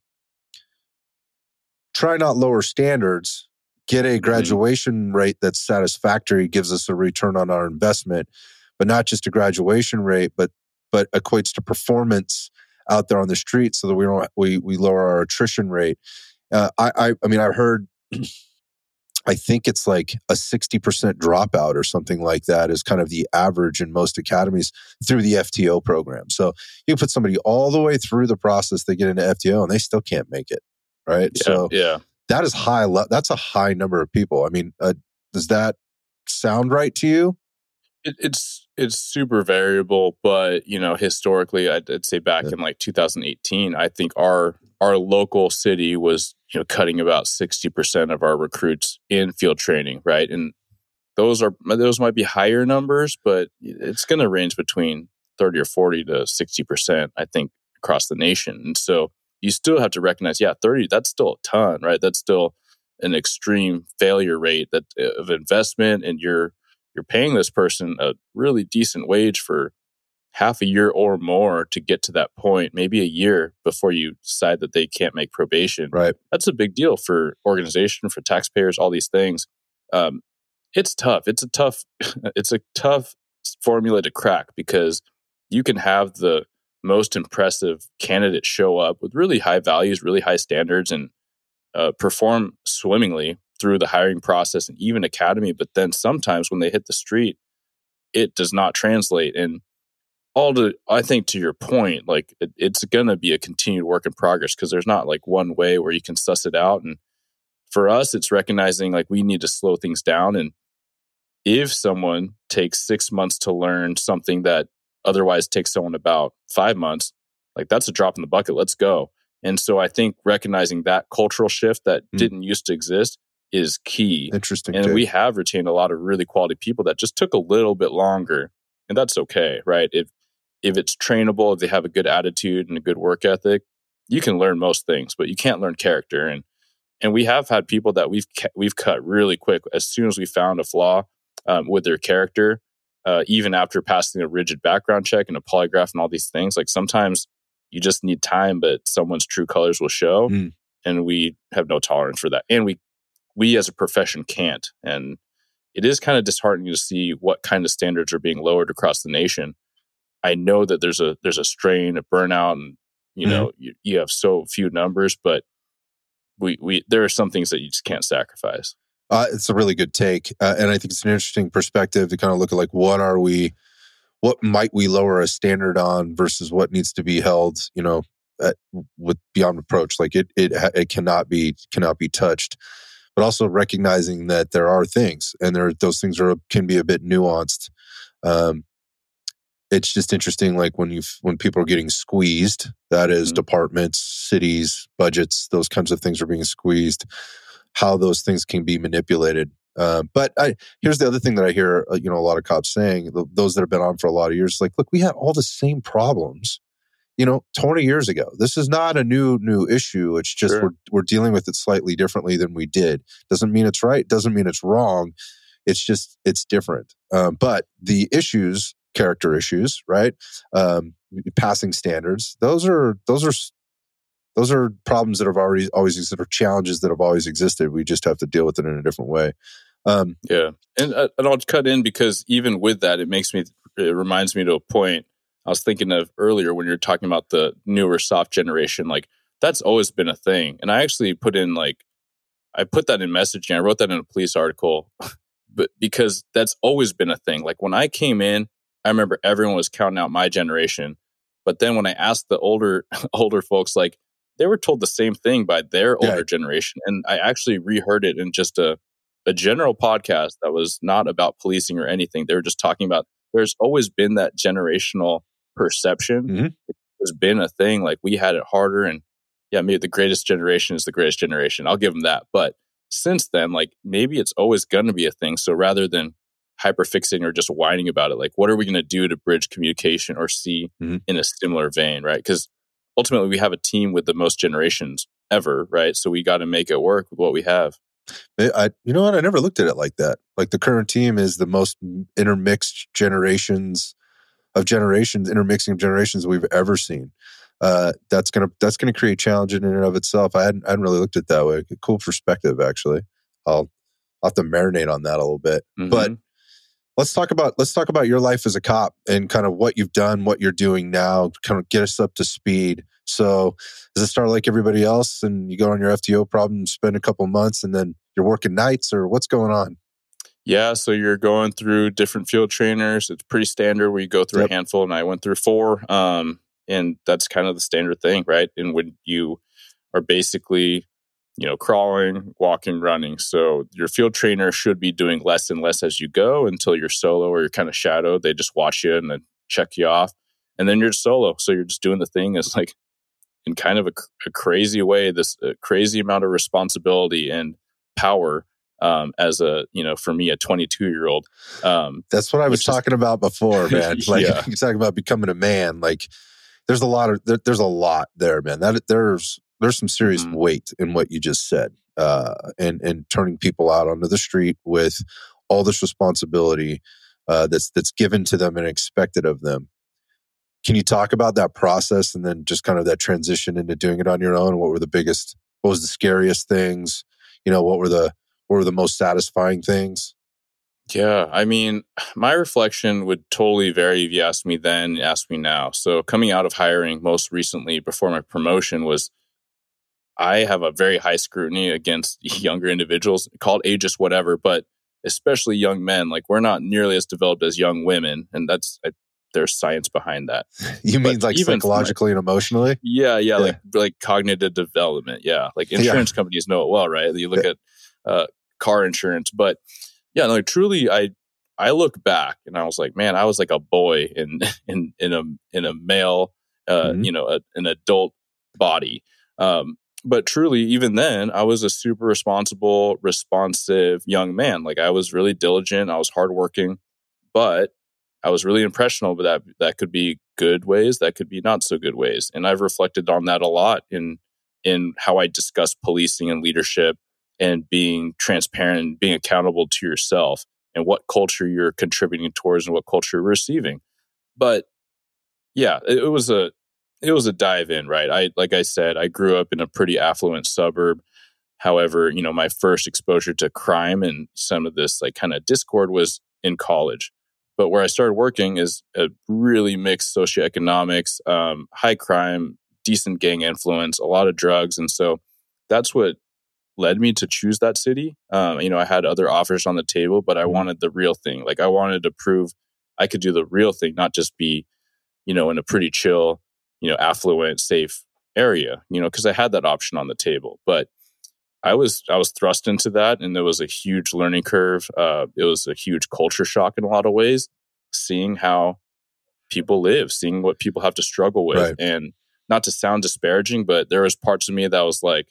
Speaker 1: try not lower standards, get a graduation mm-hmm. rate that's satisfactory, gives us a return on our investment, but not just a graduation rate, but but equates to performance out there on the street, so that we don't we we lower our attrition rate. Uh, I, I I mean I've heard. I think it's like a sixty percent dropout or something like that is kind of the average in most academies through the F T O program. So you put somebody all the way through the process, they get into F T O and they still can't make it, right?
Speaker 2: Yeah,
Speaker 1: so
Speaker 2: yeah.
Speaker 1: that is high. Le- that's a high number of people. I mean, uh, does that sound right to you?
Speaker 2: It, it's it's super variable, but you know, historically, I'd, I'd say back
Speaker 1: Yeah.
Speaker 2: in like two thousand eighteen, I think our our local city was you know cutting about sixty percent of our recruits in field training, right? And those are those might be higher numbers, but it's going to range between thirty or forty to sixty percent, I think, across the nation. And so you still have to recognize, yeah, thirty, that's still a ton, right? That's still an extreme failure rate that of investment, and you're you're paying this person a really decent wage for half a year or more to get to that point, maybe a year before you decide that they can't make probation.
Speaker 1: Right.
Speaker 2: That's a big deal for organization, for taxpayers, all these things. Um, it's tough. It's a tough, it's a tough formula to crack, because you can have the most impressive candidate show up with really high values, really high standards, and uh, perform swimmingly through the hiring process and even academy. But then sometimes when they hit the street, it does not translate. And all to, I think to your point, like it, it's going to be a continued work in progress, because there's not like one way where you can suss it out. And for us, it's recognizing like we need to slow things down. And if someone takes six months to learn something that otherwise takes someone about five months, like that's a drop in the bucket. Let's go. And so I think recognizing that cultural shift that mm. didn't used to exist is key.
Speaker 1: Interesting.
Speaker 2: And
Speaker 1: too.
Speaker 2: we have retained a lot of really quality people that just took a little bit longer. And that's okay, right? If if it's trainable, if they have a good attitude and a good work ethic, you can learn most things, but you can't learn character. And and we have had people that we've ca- we've cut really quick as soon as we found a flaw um, with their character, uh, even after passing a rigid background check and a polygraph and all these things. Like sometimes you just need time, but someone's true colors will show, mm. and we have no tolerance for that. And we we as a profession can't. And it is kind of disheartening to see what kind of standards are being lowered across the nation. I know that there's a there's a strain, a burnout, and you mm-hmm. know you, you have so few numbers, but we we there are some things that you just can't sacrifice.
Speaker 1: Uh, it's a really good take, uh, and I think it's an interesting perspective to kind of look at like what are we, what might we lower a standard on versus what needs to be held, you know, at, with beyond reproach. Like it it it cannot be cannot be touched. But also recognizing that there are things, and there those things are can be a bit nuanced. Um, it's just interesting, like when you when people are getting squeezed, that is, mm-hmm. departments, cities, budgets, those kinds of things are being squeezed. How those things can be manipulated. Uh, but I, here's the other thing that I hear, uh, you know, a lot of cops saying, those that have been on for a lot of years, like, look, we had all the same problems, you know, twenty years ago. This is not a new, new issue. It's just sure. we're we're dealing with it slightly differently than we did. Doesn't mean it's right. Doesn't mean it's wrong. It's just, it's different. Um, but the issues, character issues, right? Um, passing standards, those are, those are, those are problems that have already always existed, or challenges that have always existed. We just have to deal with it in a different way. Um,
Speaker 2: yeah. And, uh, and I'll cut in, because even with that, it makes me, it reminds me to a point I was thinking of earlier when you were talking about the newer soft generation. Like that's always been a thing. And I actually put in like, I put that in messaging. I wrote that in a police article, but because that's always been a thing. Like when I came in, I remember everyone was counting out my generation. But then when I asked the older, older folks, like they were told the same thing by their older yeah. generation. And I actually reheard it in just a, a general podcast that was not about policing or anything. They were just talking about, there's always been that generational perception. Mm-hmm. It's been a thing. Like we had it harder, and yeah, maybe the greatest generation is the greatest generation. I'll give them that. But since then, like maybe it's always going to be a thing. So rather than hyperfixating or just whining about it, like what are we going to do to bridge communication or see mm-hmm. in a similar vein, right? Because ultimately we have a team with the most generations ever, right? So we got to make it work with what we have.
Speaker 1: I, you know what? I never looked at it like that. Like the current team is the most intermixed generations of generations, intermixing of generations we've ever seen. Uh, that's gonna that's gonna create challenge in and of itself. I hadn't I hadn't really looked at it that way. Cool perspective, actually. I'll, I'll have to marinate on that a little bit. Mm-hmm. But let's talk about let's talk about your life as a cop and kind of what you've done, what you're doing now. Kind of get us up to speed. So, does it start like everybody else, and you go on your F T O problem, spend a couple months, and then you're working nights, or what's going on?
Speaker 2: Yeah, so you're going through different field trainers. It's pretty standard where you go through yep. a handful, and I went through four. Um, and that's kind of the standard thing, right? And when you are basically, you know, crawling, walking, running. So your field trainer should be doing less and less as you go until you're solo or you're kind of shadowed. They just watch you and then check you off. And then you're solo. So you're just doing the thing as like in kind of a, a crazy way, this uh, crazy amount of responsibility and power um, as a, you know, for me, a twenty-two year old. Um,
Speaker 1: That's what I was talking is, about before, man. Like yeah. You're talking about becoming a man. Like there's a lot of, there, there's a lot there, man. That there's, there's some serious mm-hmm. weight in what you just said, uh, and, and turning people out onto the street with all this responsibility uh, that's, that's given to them and expected of them. Can you talk about that process and then just kind of that transition into doing it on your own? What were the biggest, what was the scariest things? You know, what were the, what were the most satisfying things?
Speaker 2: Yeah, I mean, my reflection would totally vary if you asked me then, asked me now. So coming out of hiring most recently before my promotion was, I have a very high scrutiny against younger individuals, called ageist whatever, but especially young men. Like we're not nearly as developed as young women. And that's, I, there's science behind that.
Speaker 1: You but mean like psychologically my, and emotionally?
Speaker 2: Yeah, yeah, yeah, like like cognitive development. Yeah, like insurance yeah. companies know it well, right? You look yeah. at uh, car insurance, but yeah, like truly, I I look back and I was like, man, I was like a boy in in in a in a male, uh, mm-hmm. you know, a, an adult body. Um, but truly, even then, I was a super responsible, responsive young man. Like I was really diligent, I was hardworking, but I was really impressionable, but that that could be good ways, that could be not so good ways. And I've reflected on that a lot in in how I discuss policing and leadership and being transparent and being accountable to yourself and what culture you're contributing towards and what culture you're receiving. But yeah, it, it was a it was a dive in, right? I like I said, I grew up in a pretty affluent suburb. However, you know, my first exposure to crime and some of this like kind of discord was in college. But where I started working is a really mixed socioeconomics, um, high crime, decent gang influence, a lot of drugs. And so that's what led me to choose that city. Um, you know, I had other offers on the table, but I wanted the real thing. Like I wanted to prove I could do the real thing, not just be, you know, in a pretty chill, you know, affluent, safe area, you know, because I had that option on the table. But I was I was thrust into that, and there was a huge learning curve. Uh, it was a huge culture shock in a lot of ways, seeing how people live, seeing what people have to struggle with. Right. And not to sound disparaging, but there was parts of me that was like,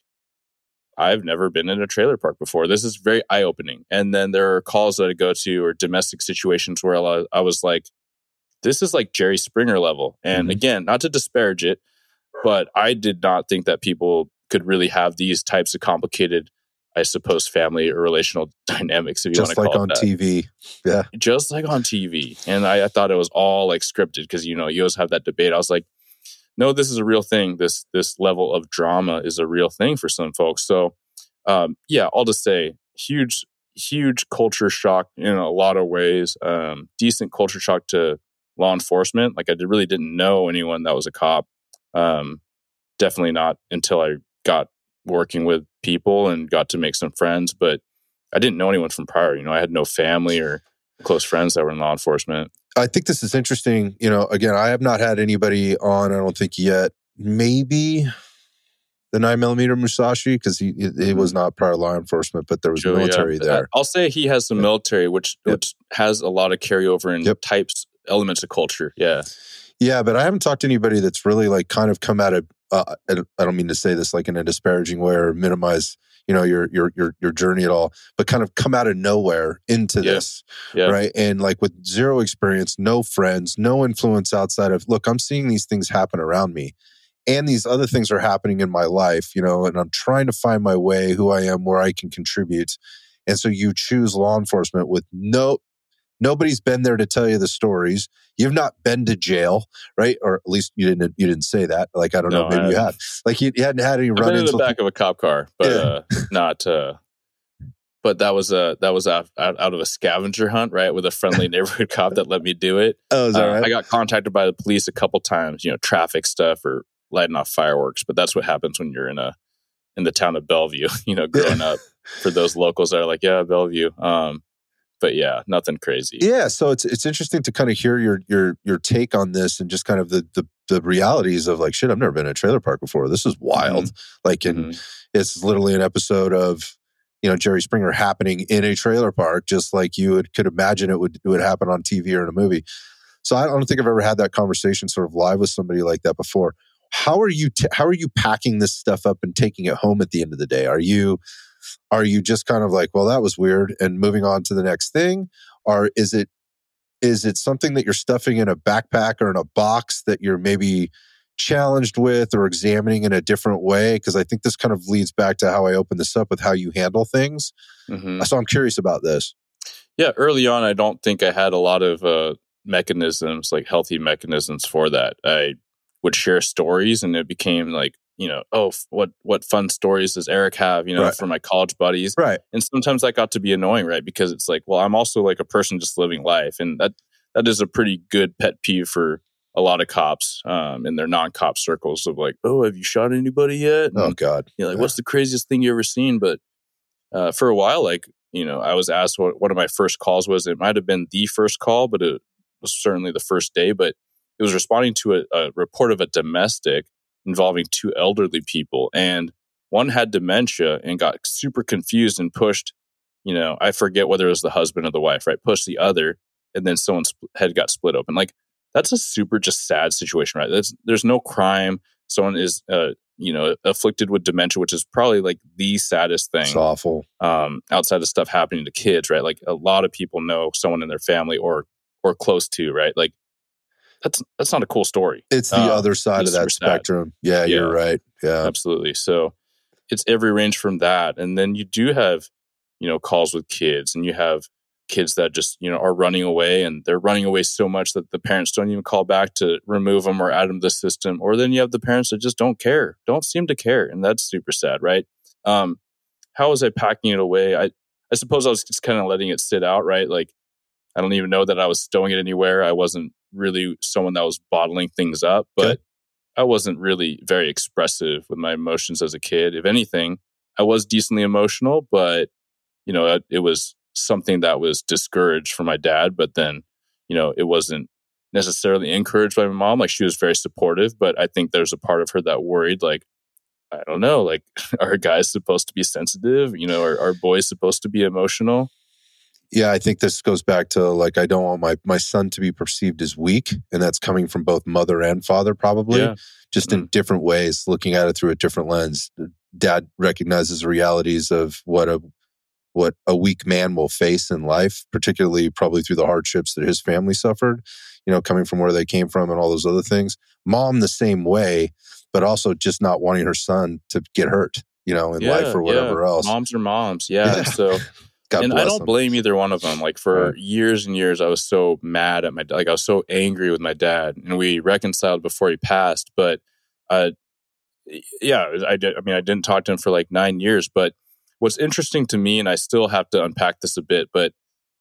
Speaker 2: I've never been in a trailer park before. This is very eye-opening. And then there are calls that I go to or domestic situations where I was like, this is like Jerry Springer level. And mm-hmm. again, not to disparage it, but I did not think that people could really have these types of complicated, I suppose, family or relational dynamics, if you
Speaker 1: just
Speaker 2: want to call
Speaker 1: like
Speaker 2: it that.
Speaker 1: Just like on T V. Yeah.
Speaker 2: Just like on T V. And I, I thought it was all like scripted because, you know, you always have that debate. I was like, no, this is a real thing. This this level of drama is a real thing for some folks. So, um, yeah, I'll just say huge, huge culture shock in a lot of ways. Um, decent culture shock to law enforcement. Like I really didn't know anyone that was a cop. Um, definitely not until I got working with people and got to make some friends, but I didn't know anyone from prior. You know, I had no family or close friends that were in law enforcement.
Speaker 1: I think this is interesting. You know, again, I have not had anybody on, I don't think yet, maybe the nine millimeter Musashi, because he he was not prior law enforcement, but there was sure, military yeah. there.
Speaker 2: I'll say he has some yeah. military, which, yep. which has a lot of carryover in yep. types, elements of culture. Yeah.
Speaker 1: Yeah, but I haven't talked to anybody that's really like kind of come out of, uh, I don't mean to say this like in a disparaging way or minimize, you know, your your your your journey at all, but kind of come out of nowhere into yeah. this, yeah. right? And like with zero experience, no friends, no influence outside of, look, I'm seeing these things happen around me. And these other things are happening in my life, you know, and I'm trying to find my way, who I am, where I can contribute. And so you choose law enforcement with no, nobody's been there to tell you the stories. You've not been to jail, right? Or at least you didn't. You didn't say that. Like I don't no, know, maybe you had. Like you, you hadn't had any run-ins.
Speaker 2: I've been in the back of a cop car, but yeah. uh, not. Uh, but that was a that was out, out out of a scavenger hunt, right? With a friendly neighborhood cop that let me do it.
Speaker 1: Oh, is that uh, right?
Speaker 2: I got contacted by the police a couple times, you know, traffic stuff or lighting off fireworks. But that's what happens when you're in a in the town of Bellevue. You know, growing up. For those locals that are like, yeah, Bellevue. Um, But yeah, nothing crazy.
Speaker 1: Yeah, so it's it's interesting to kind of hear your your your take on this and just kind of the the the realities of like, shit, I've never been in a trailer park before. This is wild. Mm-hmm. Like, and mm-hmm. it's literally an episode of, you know, Jerry Springer happening in a trailer park, just like you would, could imagine it would, it would happen on T V or in a movie. So I don't think I've ever had that conversation sort of live with somebody like that before. How are you, t- how are you packing this stuff up and taking it home at the end of the day? Are you, are you just kind of like, well, that was weird and moving on to the next thing? Or is it, is it something that you're stuffing in a backpack or in a box that you're maybe challenged with or examining in a different way? Because I think this kind of leads back to how I opened this up with how you handle things. Mm-hmm. So I'm curious about this.
Speaker 2: Yeah, early on, I don't think I had a lot of uh, mechanisms, like healthy mechanisms for that. I would share stories and it became like, you know, oh, f- what what fun stories does Eric have, you know,
Speaker 1: right.
Speaker 2: for my college buddies.
Speaker 1: Right.
Speaker 2: And sometimes that got to be annoying, right? Because it's like, well, I'm also like a person just living life. And that that is a pretty good pet peeve for a lot of cops um, in their non-cop circles of like, oh, have you shot anybody yet? And,
Speaker 1: oh, God.
Speaker 2: You know, like,
Speaker 1: yeah.
Speaker 2: what's the craziest thing you ever seen? But uh, for a while, like, you know, I was asked what one of my first calls was. It might have been the first call, but it was certainly the first day. But it was responding to a, a report of a domestic involving two elderly people. And one had dementia and got super confused and pushed, you know, I forget whether it was the husband or the wife, right? Pushed the other, and then someone's head got split open. Like, that's a super just sad situation, right? That's, there's no crime. Someone is, uh, you know, afflicted with dementia, which is probably like the saddest thing.
Speaker 1: It's awful.
Speaker 2: Um, outside of stuff happening to kids, right? Like a lot of people know someone in their family or or close to, right? Like that's that's not a cool story.
Speaker 1: It's the um, other side of that spectrum. Yeah, yeah, you're right. Yeah,
Speaker 2: absolutely. So it's every range from that, and then you do have, you know, calls with kids, and you have kids that just, you know, are running away, and they're running away so much that the parents don't even call back to remove them or add them to the system. Or then you have the parents that just don't care, don't seem to care, and that's super sad, right? Um, how was I packing it away? I I suppose I was just kind of letting it sit out, right? Like, I don't even know that I was stowing it anywhere. I wasn't really someone that was bottling things up, but okay. I wasn't really very expressive with my emotions as a kid. If anything, I was decently emotional, but, you know, it, it was something that was discouraged from my dad. But then, you know, it wasn't necessarily encouraged by my mom. Like, she was very supportive, but I think there's a part of her that worried, like, I don't know, like, are guys supposed to be sensitive? You know, are, are boys supposed to be emotional?
Speaker 1: Yeah, I think this goes back to, like, I don't want my, my son to be perceived as weak. And that's coming from both mother and father, probably, yeah. just mm-hmm. in different ways, looking at it through a different lens. Dad recognizes the realities of what a what a weak man will face in life, particularly probably through the hardships that his family suffered, you know, coming from where they came from and all those other things. Mom the same way, but also just not wanting her son to get hurt, you know, in yeah, life or whatever
Speaker 2: yeah.
Speaker 1: else.
Speaker 2: Moms are moms. Yeah. yeah. So... God and I don't them. blame either one of them. Like, for right. years and years, I was so mad at my dad. Like, I was so angry with my dad, and we reconciled before he passed. But, uh, yeah, I did. I mean, I didn't talk to him for like nine years. But what's interesting to me, and I still have to unpack this a bit, but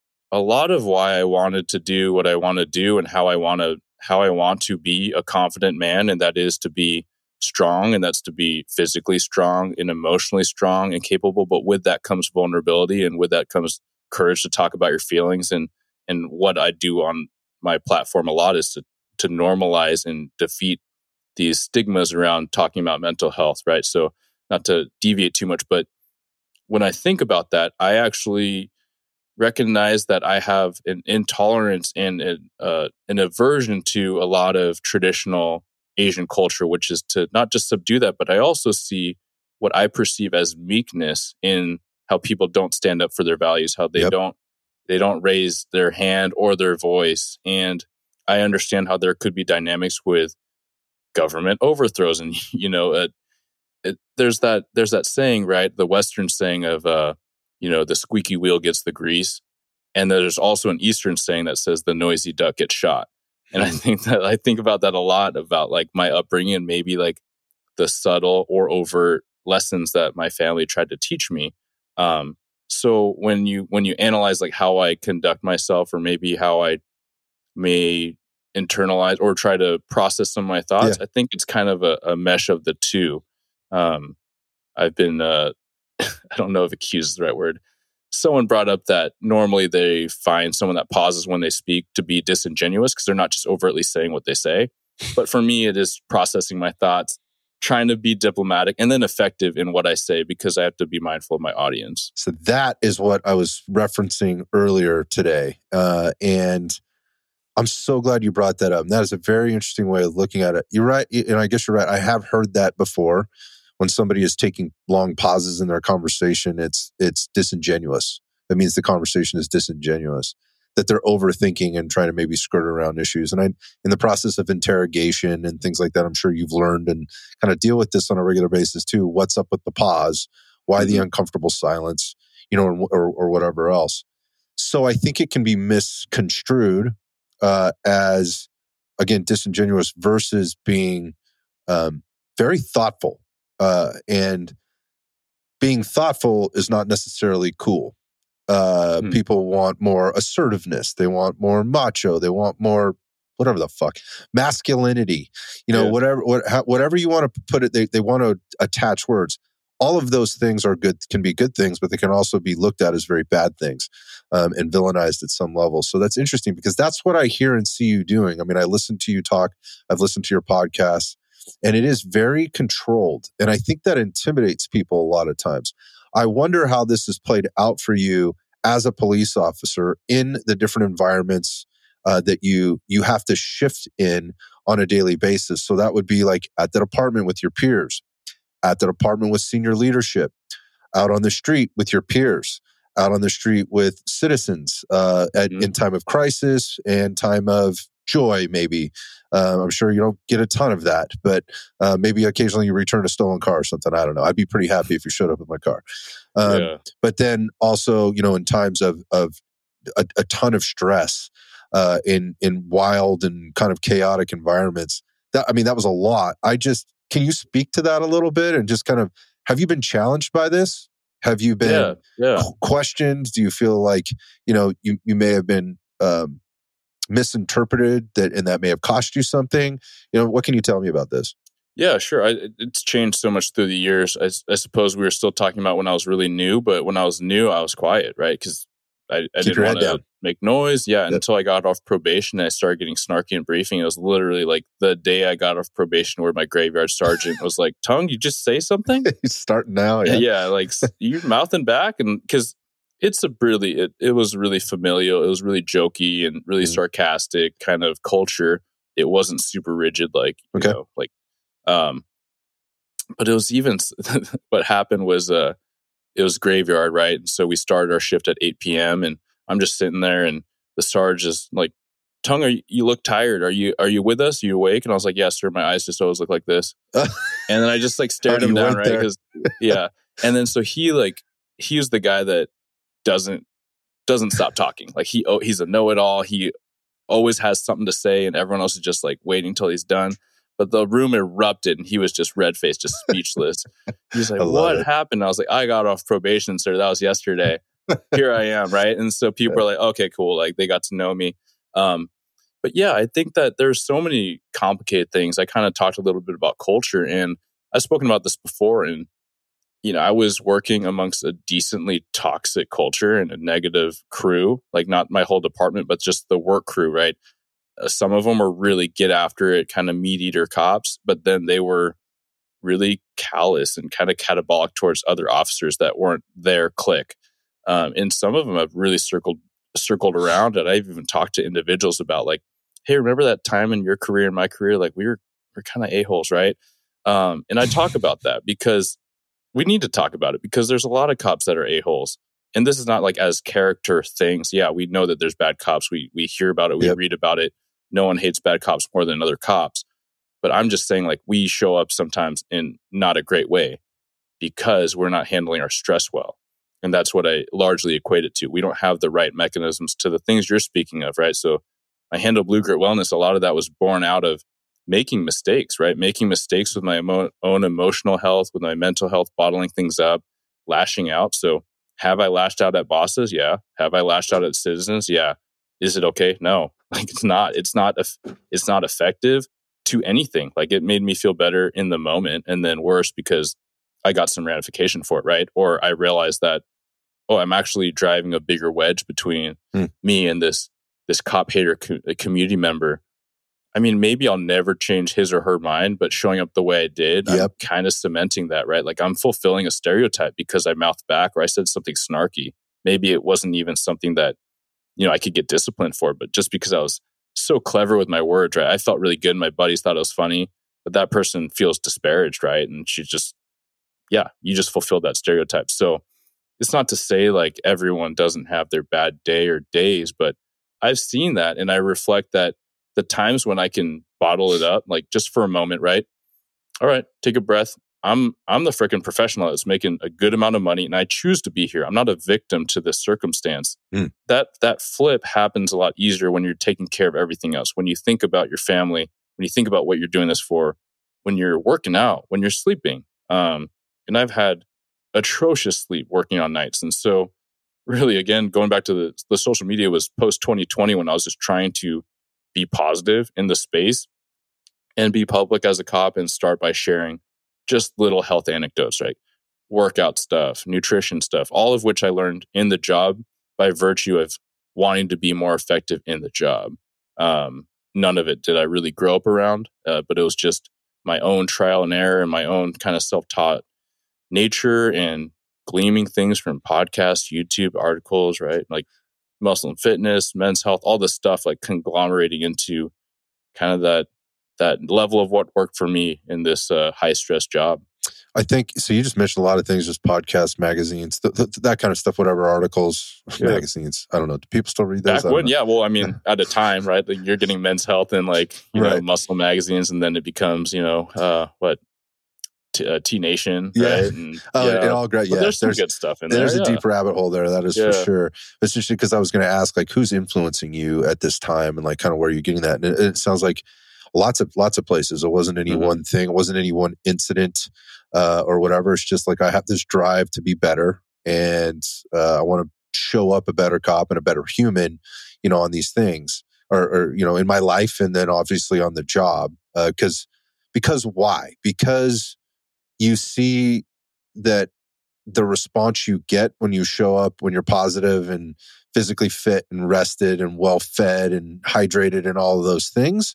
Speaker 2: a lot of why I wanted to do what I want to do and how I want to how I want to be a confident man, and that is to be strong, and that's to be physically strong and emotionally strong and capable. But with that comes vulnerability, and with that comes courage to talk about your feelings. And and what I do on my platform a lot is to to normalize and defeat these stigmas around talking about mental health, right? So, not to deviate too much, but when I think about that, I actually recognize that I have an intolerance and an, uh, an aversion to a lot of traditional Asian culture, which is to not just subdue that, but I also see what I perceive as meekness in how people don't stand up for their values, how they yep. don't they don't raise their hand or their voice. And I understand how there could be dynamics with government overthrows, and you know, uh, it, there's that there's that saying, right? The Western saying of uh, you know, the squeaky wheel gets the grease, and there's also an Eastern saying that says the noisy duck gets shot. And I think that I think about that a lot, about like my upbringing and maybe like the subtle or overt lessons that my family tried to teach me. Um, so when you when you analyze like how I conduct myself, or maybe how I may internalize or try to process some of my thoughts, yeah. I think it's kind of a, a mesh of the two. Um, I've been uh, I don't know if accused is the right word. Someone brought up that normally they find someone that pauses when they speak to be disingenuous because they're not just overtly saying what they say. But for me, it is processing my thoughts, trying to be diplomatic and then effective in what I say, because I have to be mindful of my audience.
Speaker 1: So that is what I was referencing earlier today. Uh, and I'm so glad you brought that up. And that is a very interesting way of looking at it. You're right. And I guess you're right. I have heard that before. When somebody is taking long pauses in their conversation, it's it's disingenuous. That means the conversation is disingenuous, that they're overthinking and trying to maybe skirt around issues. And I, in the process of interrogation and things like that, I'm sure you've learned and kind of deal with this on a regular basis too. What's up with the pause? Why mm-hmm. the uncomfortable silence? You know, or, or, or whatever else. So I think it can be misconstrued uh, as, again, disingenuous versus being um, very thoughtful. Uh, and being thoughtful is not necessarily cool. Uh, hmm. People want more assertiveness. They want more macho. They want more whatever the fuck masculinity. You know, yeah. whatever what, whatever you want to put it. They they want to attach words. All of those things are good. Can be good things, but they can also be looked at as very bad things um, and villainized at some level. So that's interesting because that's what I hear and see you doing. I mean, I listen to you talk. I've listened to your podcast. And it is very controlled. And I think that intimidates people a lot of times. I wonder how this has played out for you as a police officer in the different environments uh, that you you have to shift in on a daily basis. So that would be like at the department with your peers, at the department with senior leadership, out on the street with your peers, out on the street with citizens uh, at, mm-hmm. in time of crisis and time of joy, maybe. Uh, I'm sure you don't get a ton of that, but uh, maybe occasionally you return a stolen car or something. I don't know. I'd be pretty happy if you showed up with my car. Um, yeah. But then also, you know, in times of of a, a ton of stress, uh, in in wild and kind of chaotic environments, that I mean, that was a lot. I just can you speak to that a little bit and just kind of have you been challenged by this? Have you been
Speaker 2: yeah, yeah.
Speaker 1: questioned? Do you feel like you know you you may have been um, misinterpreted that and that may have cost you something? You know, what can you tell me about this?
Speaker 2: Yeah, sure. I, it's changed so much through the years. I, I suppose we were still talking about when I was really new, but when I was new, I was quiet, right? Because I, I didn't want to make noise. Yeah, yep. Until I got off probation, I started getting snarky in briefing. It was literally like the day I got off probation where my graveyard sergeant was like, Tung, you just say something?
Speaker 1: He's starting now, yeah.
Speaker 2: Yeah, like you're mouthing back. And because it's a really, it, it was really familial. It was really jokey and really mm-hmm. sarcastic kind of culture. It wasn't super rigid, like, you okay. know, like, um, but it was even, what happened was, uh, it was graveyard, right? And so we started our shift at eight p.m. and I'm just sitting there and the Sarge is like, Tung, are you, you look tired. Are you, are you with us? Are you awake? And I was like, yes, sir. My eyes just always look like this. And then I just like stared him down, right? Because yeah. And then, so he like, he was the guy that doesn't, doesn't stop talking. Like he, oh, he's a know-it-all. He always has something to say and everyone else is just like waiting till he's done. But the room erupted and he was just red-faced, just speechless. He's like, what it. happened? I was like, I got off probation, sir. That was yesterday. Here I am, right? And so people yeah. are like, okay, cool. Like they got to know me. Um, but yeah, I think that there's so many complicated things. I kind of talked a little bit about culture and I've spoken about this before. And, you know, I was working amongst a decently toxic culture and a negative crew, like not my whole department, but just the work crew, right? Some of them were really get after it, kind of meat eater cops, but then they were really callous and kind of catabolic towards other officers that weren't their clique. Um, and some of them have really circled circled around. And I've even talked to individuals about like, hey, remember that time in your career and my career? Like we were, we're kind of a-holes, right? Um, and I talk about that because we need to talk about it because there's a lot of cops that are a-holes. And this is not like as character things. Yeah, we know that there's bad cops. We we hear about it. We yep. read about it. No one hates bad cops more than other cops. But I'm just saying, like, we show up sometimes in not a great way because we're not handling our stress well. And that's what I largely equate it to. We don't have the right mechanisms to the things you're speaking of, right? So I handle Blue Grit Wellness. A lot of that was born out of making mistakes, right? Making mistakes with my emo- own emotional health, with my mental health, bottling things up, lashing out. So have I lashed out at bosses? Yeah. Have I lashed out at citizens? Yeah. Is it okay? No. Like it's not, it's not, it's not effective to anything. Like it made me feel better in the moment and then worse because I got some ramification for it, right? Or I realized that, oh, I'm actually driving a bigger wedge between mm. me and this, this cop hater co- community member. I mean, maybe I'll never change his or her mind, but showing up the way I did,
Speaker 1: Yep.
Speaker 2: I'm kind of cementing that, right? Like I'm fulfilling a stereotype because I mouthed back or I said something snarky. Maybe it wasn't even something that, you know, I could get disciplined for, but just because I was so clever with my words, right? I felt really good. My buddies thought it was funny, but that person feels disparaged, right? And she just, yeah, you just fulfilled that stereotype. So it's not to say like everyone doesn't have their bad day or days, but I've seen that and I reflect that the times when I can bottle it up, like just for a moment, right? All right, take a breath. I'm I'm the freaking professional that's making a good amount of money and I choose to be here. I'm not a victim to this circumstance.
Speaker 1: Mm.
Speaker 2: That that flip happens a lot easier when you're taking care of everything else. When you think about your family, when you think about what you're doing this for, when you're working out, when you're sleeping. Um, and I've had atrocious sleep working on nights. And so really, again, going back to the, the social media was post twenty twenty when I was just trying to be positive in the space and be public as a cop and start by sharing just little health anecdotes, right? Workout stuff, nutrition stuff, all of which I learned in the job by virtue of wanting to be more effective in the job. Um, none of it did I really grow up around, uh, but it was just my own trial and error and my own kind of self-taught nature and gleaming things from podcasts, YouTube articles, right? Like Muscle and Fitness, Men's Health, all this stuff like conglomerating into kind of that that level of what worked for me in this uh, high stress job.
Speaker 1: I think so. You just mentioned a lot of things, just podcasts, magazines, th- th- that kind of stuff. Whatever articles,
Speaker 2: Yeah.
Speaker 1: magazines. I don't know. Do people still read those?
Speaker 2: Back when, yeah. Well, I mean, at a time, right? Like you're getting Men's Health and like you know
Speaker 1: Right.
Speaker 2: Muscle magazines, and then it becomes you know uh, what T, uh, T Nation,
Speaker 1: Yeah.
Speaker 2: right? And,
Speaker 1: Oh,
Speaker 2: yeah.
Speaker 1: it all great.
Speaker 2: But
Speaker 1: Yeah,
Speaker 2: there's some good stuff in there.
Speaker 1: There's a
Speaker 2: yeah.
Speaker 1: deep rabbit hole there. That is
Speaker 2: Yeah.
Speaker 1: for sure. It's just because I was going to ask, like, who's influencing you at this time, and like, kind of where you're getting that. And it, it sounds like lots of lots of places. It wasn't any
Speaker 2: Mhm.
Speaker 1: one thing. It wasn't any one incident uh, or whatever. It's just like I have this drive to be better, and uh, I want to show up a better cop and a better human, you know, on these things, or, or you know, in my life, and then obviously on the job. Because uh, because why? Because you see that the response you get when you show up, when you're positive and physically fit and rested and well fed and hydrated and all of those things,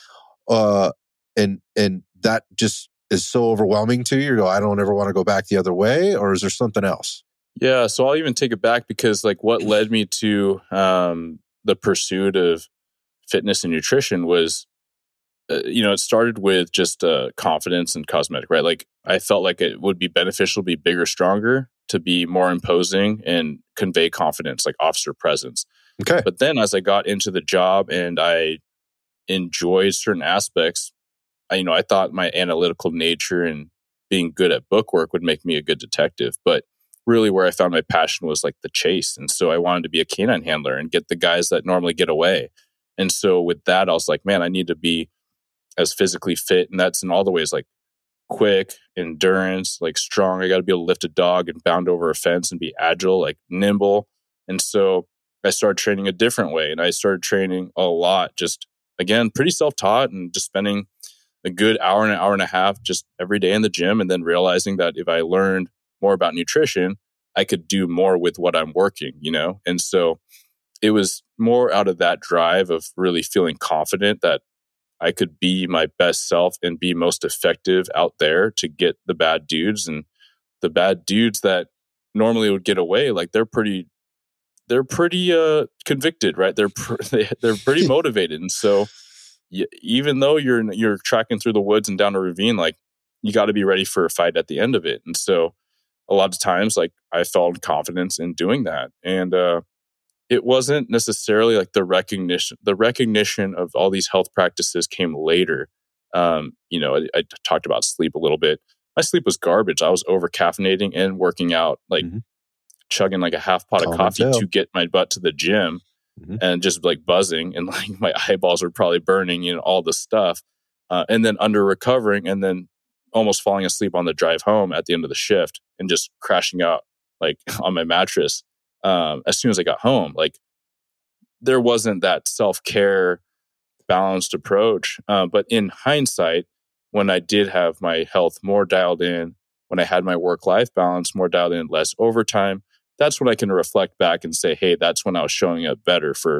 Speaker 1: uh, and and that just is so overwhelming to you. You go, I don't ever want to go back the other way, or is there something else?
Speaker 2: Yeah, so I'll even take it back because like what led me to um, the pursuit of fitness and nutrition was, uh, you know, it started with just uh, confidence and cosmetic, right? Like I felt like it would be beneficial to be bigger, stronger, to be more imposing and convey confidence, like officer presence.
Speaker 1: Okay.
Speaker 2: But then as I got into the job and I enjoyed certain aspects, I, you know, I thought my analytical nature and being good at book work would make me a good detective. But really where I found my passion was like the chase. And so I wanted to be a canine handler and get the guys that normally get away. And so with that, I was like, man, I need to be as physically fit. And that's in all the ways, like quick, endurance, like strong. I got to be able to lift a dog and bound over a fence and be agile, like nimble. And so I started training a different way. And I started training a lot, just again, pretty self-taught and just spending a good hour and an hour and a half just every day in the gym. And then realizing that if I learned more about nutrition, I could do more with what I'm working, you know? And so it was more out of that drive of really feeling confident that I could be my best self and be most effective out there to get the bad dudes. And the bad dudes that normally would get away, like they're pretty, they're pretty uh, convicted, right? They're pr- they, they're pretty motivated. And so y- even though you're you're tracking through the woods and down a ravine, like you got to be ready for a fight at the end of it. And so a lot of times, like I felt confidence in doing that. And uh, it wasn't necessarily like the recognition, the recognition of all these health practices came later. Um, you know, I, I talked about sleep a little bit. My sleep was garbage. I was over caffeinating and working out, like mm-hmm. chugging like a half pot of
Speaker 1: Common
Speaker 2: coffee
Speaker 1: tale.
Speaker 2: to get my butt to the gym mm-hmm. and just like buzzing and like my eyeballs were probably burning, you know, all this stuff. Uh, and then under recovering and then almost falling asleep on the drive home at the end of the shift and just crashing out like on my mattress. Um, as soon as I got home, like there wasn't that self-care balanced approach. Uh, but in hindsight, when I did have my health more dialed in, when I had my work-life balance more dialed in, less overtime, that's when I can reflect back and say, hey, that's when I was showing up better for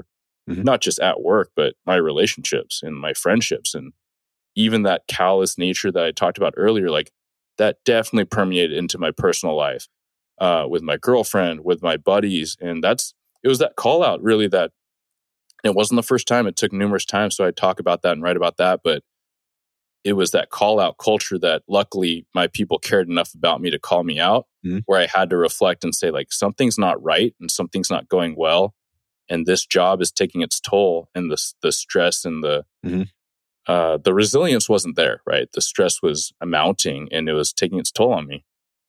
Speaker 1: Mm-hmm.
Speaker 2: not just at work, but my relationships and my friendships, and even that callous nature that I talked about earlier, like that definitely permeated into my personal life, uh, with my girlfriend, with my buddies. And that's, it was that call out really that it wasn't the first time. It took numerous times. So I talk about that and write about that, but it was that call out culture that luckily my people cared enough about me to call me out,
Speaker 1: mm-hmm.
Speaker 2: where I had to reflect and say, like, something's not right and something's not going well. And this job is taking its toll, and the, the stress and the,
Speaker 1: mm-hmm.
Speaker 2: uh, the resilience wasn't there, right? The stress was mounting and it was taking its toll on me.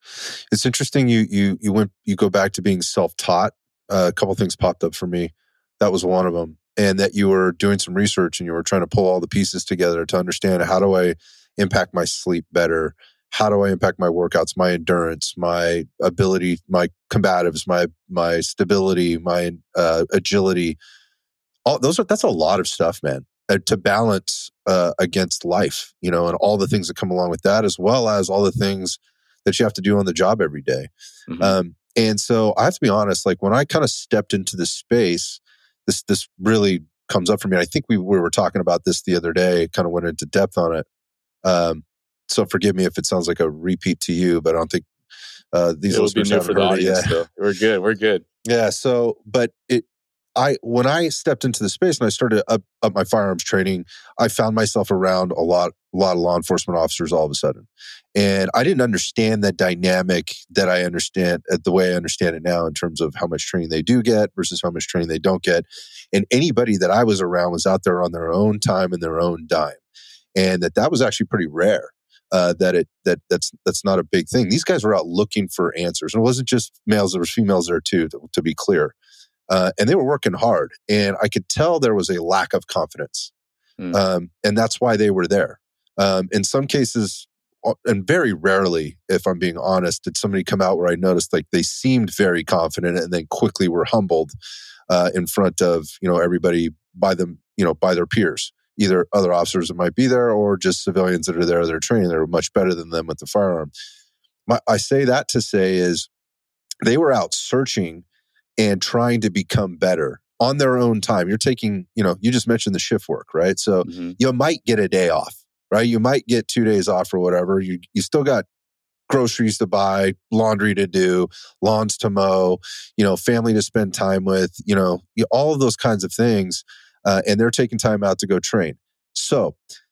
Speaker 1: It's interesting. You, you, you went, you go back to being self-taught. Uh, a couple of things popped up for me. That was one of them. And that you were doing some research and you were trying to pull all the pieces together to understand, how do I impact my sleep better? How do I impact my workouts, my endurance, my ability, my combatives, my my stability, my uh, agility? All those are that's a lot of stuff, man, uh, to balance uh, against life, you know, and all the things that come along with that, as well as all the things that you have to do on the job every day.
Speaker 2: Mm-hmm.
Speaker 1: Um, and so I have to be honest, like when I kind of stepped into this space, this this really comes up for me. I think we, we were talking about this the other day, kind of went into depth on it. Um, so forgive me if it sounds like a repeat to you, but I don't think uh, these
Speaker 2: it will be
Speaker 1: listeners
Speaker 2: new
Speaker 1: haven't
Speaker 2: for the
Speaker 1: heard
Speaker 2: audience.
Speaker 1: it yet.
Speaker 2: So we're good. We're good.
Speaker 1: Yeah. So, but it, I when I stepped into the space and I started up, up my firearms training, I found myself around a lot, a lot of law enforcement officers all of a sudden, and I didn't understand that dynamic that I understand uh, the way I understand it now in terms of how much training they do get versus how much training they don't get. And anybody that I was around was out there on their own time and their own dime, and that that was actually pretty rare. Uh, that it that that's that's not a big thing. These guys were out looking for answers, and it wasn't just males; there was females there too. To, to be clear. Uh, and they were working hard, and I could tell there was a lack of confidence,
Speaker 2: Mm.
Speaker 1: um, and that's why they were there. Um, in some cases, and very rarely, if I'm being honest, did somebody come out where I noticed like they seemed very confident and then quickly were humbled uh, in front of you know everybody by them, you know, by their peers, either other officers that might be there or just civilians that are there. They're training; they're much better than them with the firearm. My, I say that to say is they were out searching and trying to become better on their own time. You're taking, you know, you just mentioned the shift work, right? So
Speaker 2: mm-hmm.
Speaker 1: you might get a day off, right? You might get two days off or whatever. You you still got groceries to buy, laundry to do, lawns to mow, you know, family to spend time with, you know, all of those kinds of things. Uh, and they're taking time out to go train. So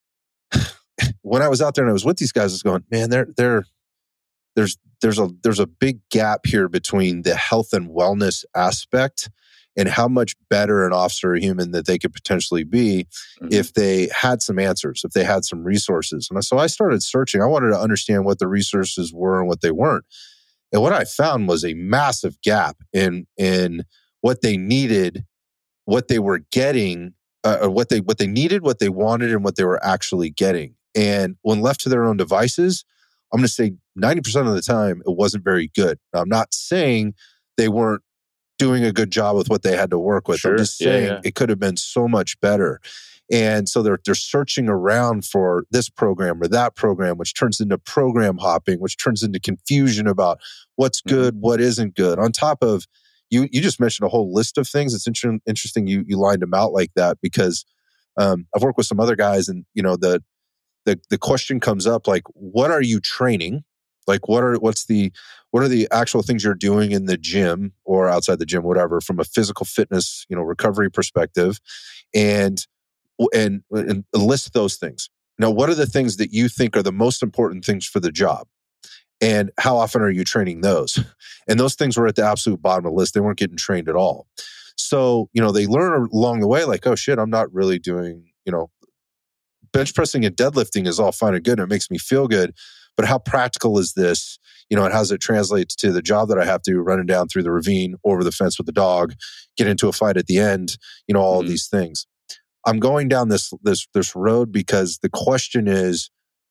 Speaker 1: when I was out there and I was with these guys, I was going, man, they're they're there's there's a there's a big gap here between the health and wellness aspect and how much better an officer or human that they could potentially be mm-hmm. if they had some answers, if they had some resources. And so I started searching. I wanted to understand what the resources were and what they weren't. And what I found was a massive gap in in what they needed, what they were getting, uh, or what they what they needed, what they wanted, and what they were actually getting. And when left to their own devices, I'm going to say ninety percent of the time, it wasn't very good. Now, I'm not saying they weren't doing a good job with what they had to work with.
Speaker 2: Sure.
Speaker 1: I'm just
Speaker 2: yeah,
Speaker 1: saying
Speaker 2: yeah.
Speaker 1: it could have been so much better. And so they're they're searching around for this program or that program, which turns into program hopping, which turns into confusion about what's good, mm-hmm. what isn't good. On top of, you you just mentioned a whole list of things. It's inter- interesting you you lined them out like that because um, I've worked with some other guys and, you know, the The the question comes up like, what are you training? Like, what are what's the what are the actual things you're doing in the gym or outside the gym, whatever, from a physical fitness, you know, recovery perspective, and and and list those things. Now, what are the things that you think are the most important things for the job, and how often are you training those? And those things were at the absolute bottom of the list. They weren't getting trained at all. So, you know, they learn along the way, like, oh shit, I'm not really doing, you know. Bench pressing and deadlifting is all fine and good and it makes me feel good, but how practical is this, you know, and how does it translate to the job that I have to do, running down through the ravine, over the fence with the dog, get into a fight at the end, you know, all mm-hmm. of these things. I'm going down this this this road because the question is,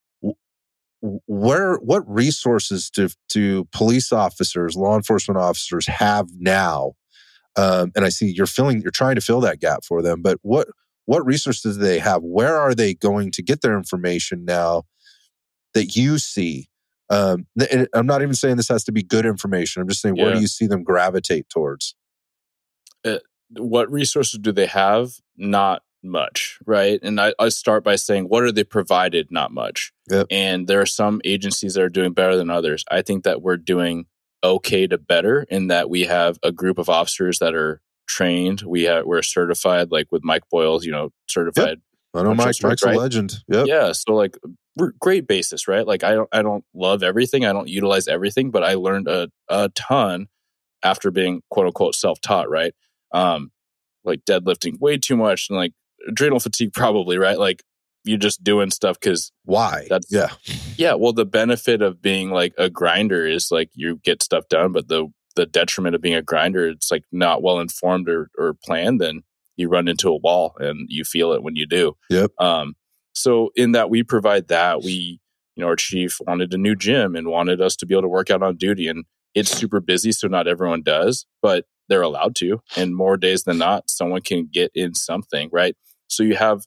Speaker 1: where what resources do do police officers, law enforcement officers have now? Um, and I see you're filling, you're trying to fill that gap for them, but what What resources do they have? Where are they going to get their information now that you see? Um, and I'm not even saying this has to be good information. I'm just saying, yeah. where do you see them gravitate towards?
Speaker 2: Uh, what resources do they have? Not much, right? And I, I start by saying, what are they provided? Not much.
Speaker 1: Yep.
Speaker 2: And there are some agencies that are doing better than others. I think that we're doing okay to better in that we have a group of officers that are trained. We have we're certified, like with Mike Boyles, you know, certified.
Speaker 1: Yep. I know Mike. Mike's right? a legend. Yep.
Speaker 2: Yeah. So like great basis, right? Like I don't I don't love everything. I don't utilize everything, but I learned a, a ton after being quote unquote self-taught, right? Um, like deadlifting way too much and like adrenal fatigue probably, right? Like you're just doing stuff because
Speaker 1: why?
Speaker 2: That's
Speaker 1: yeah.
Speaker 2: Yeah. Well, the benefit of being like a grinder is like you get stuff done, but the the detriment of being a grinder, it's like not well informed or, or planned, then you run into a wall and you feel it when you do.
Speaker 1: Yep.
Speaker 2: Um, so in that we provide that, we, you know, our chief wanted a new gym and wanted us to be able to work out on duty, and it's super busy. So not everyone does, but they're allowed to. And more days than not, someone can get in something, right? So you have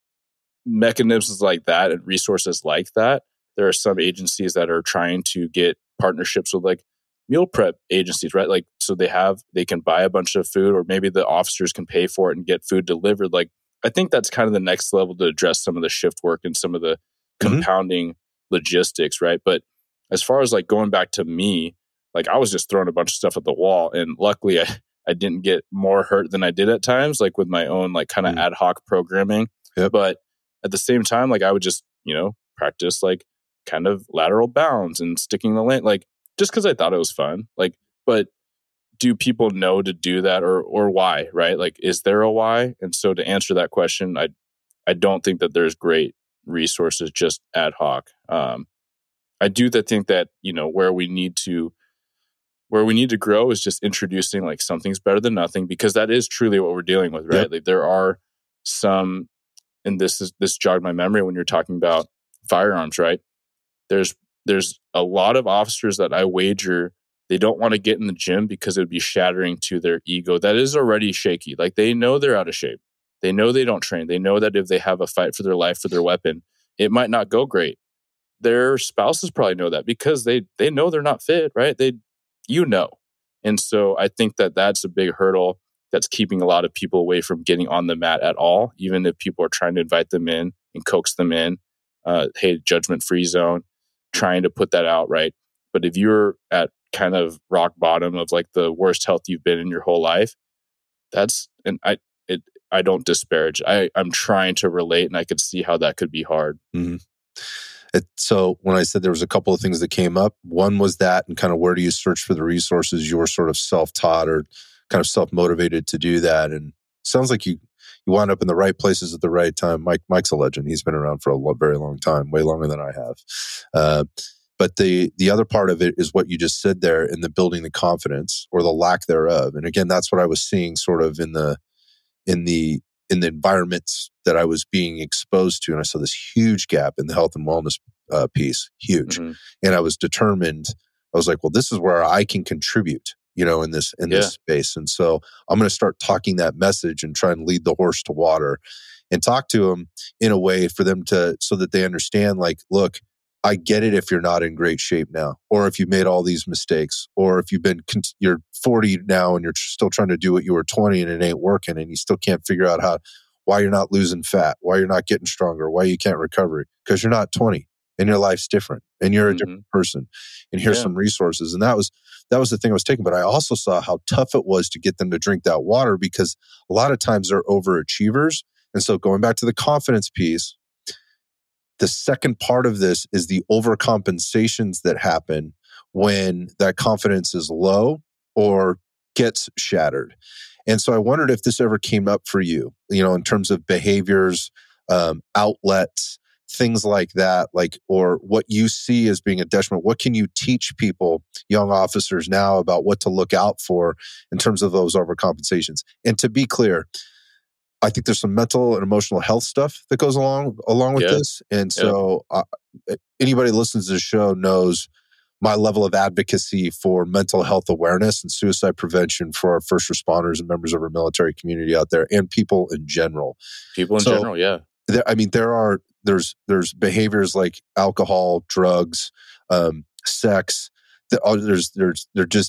Speaker 2: mechanisms like that and resources like that. There are some agencies that are trying to get partnerships with like meal prep agencies, right? Like, so they have, they can buy a bunch of food, or maybe the officers can pay for it and get food delivered. Like, I think that's kind of the next level to address some of the shift work and some of the mm-hmm. compounding logistics, right? But as far as like going back to me, like I was just throwing a bunch of stuff at the wall, and luckily I, I didn't get more hurt than I did at times, like with my own like kind of mm. ad hoc programming.
Speaker 1: Yep.
Speaker 2: But at the same time, like I would just, you know, practice like kind of lateral bounds and sticking the lane, like just because I thought it was fun. Like, but do people know to do that, or or why, right? Like, is there a why? And so to answer that question, I I don't think that there's great resources just ad hoc. Um, I do that think that, you know, where we need to where we need to grow is just introducing like something's better than nothing, because that is truly what we're dealing with, right? Yep. Like there are some, and this is this jogged my memory when you're talking about firearms, right? There's there's a lot of officers that I wager they don't want to get in the gym because it would be shattering to their ego that is already shaky. Like they know they're out of shape. They know they don't train. They know that if they have a fight for their life for their weapon, it might not go great. Their spouses probably know that because they they know they're not fit, right? They, you know. And so I think that that's a big hurdle that's keeping a lot of people away from getting on the mat at all, even if people are trying to invite them in and coax them in. Uh, hey, judgment-free zone, trying to put that out, right? But if you're at kind of rock bottom of like the worst health you've been in your whole life, that's, and I it I don't disparage. I, I'm trying to relate, and I could see how that could be hard.
Speaker 1: Mm-hmm. It, so when I said there was a couple of things that came up, one was that, and kind of where do you search for the resources? You were sort of self-taught or kind of self-motivated to do that. And it sounds like you you wound up in the right places at the right time. Mike Mike's a legend. He's been around for a lo- very long time, way longer than I have. Uh, but the the other part of it is what you just said there in the building the confidence or the lack thereof. And again, that's what I was seeing sort of in the in the in the environments that I was being exposed to. And I saw this huge gap in the health and wellness uh, piece, huge. Mm-hmm. And I was determined, I was like, well, this is where I can contribute, you know, in this, in yeah. this space. And so I'm going to start talking that message and try and lead the horse to water and talk to them in a way for them to, so that they understand, like, look, I get it if you're not in great shape now, or if you made all these mistakes, or if you've been, you're forty now and you're still trying to do what you were twenty and it ain't working, and you still can't figure out how, why you're not losing fat, why you're not getting stronger, why you can't recover, because you're not twenty and your life's different and you're a mm-hmm. different person. And here's yeah. some resources. And that was, that was the thing I was taking. But I also saw how tough it was to get them to drink that water, because a lot of times they're overachievers. And so going back to the confidence piece, the second part of this is the overcompensations that happen when that confidence is low or gets shattered. And so I wondered if this ever came up for you, you know, in terms of behaviors, um, outlets, things like that, like, or what you see as being a detriment. What can you teach people, young officers now, about what to look out for in terms of those overcompensations? And to be clear, I think there's some mental and emotional health stuff that goes along along with yeah. this. And so yeah. uh, anybody who listens to the show knows my level of advocacy for mental health awareness and suicide prevention for our first responders and members of our military community out there, and people in general.
Speaker 2: People in so, general, yeah.
Speaker 1: There, I mean, there are there's there's behaviors like alcohol, drugs, um, sex. That, there's there's they're just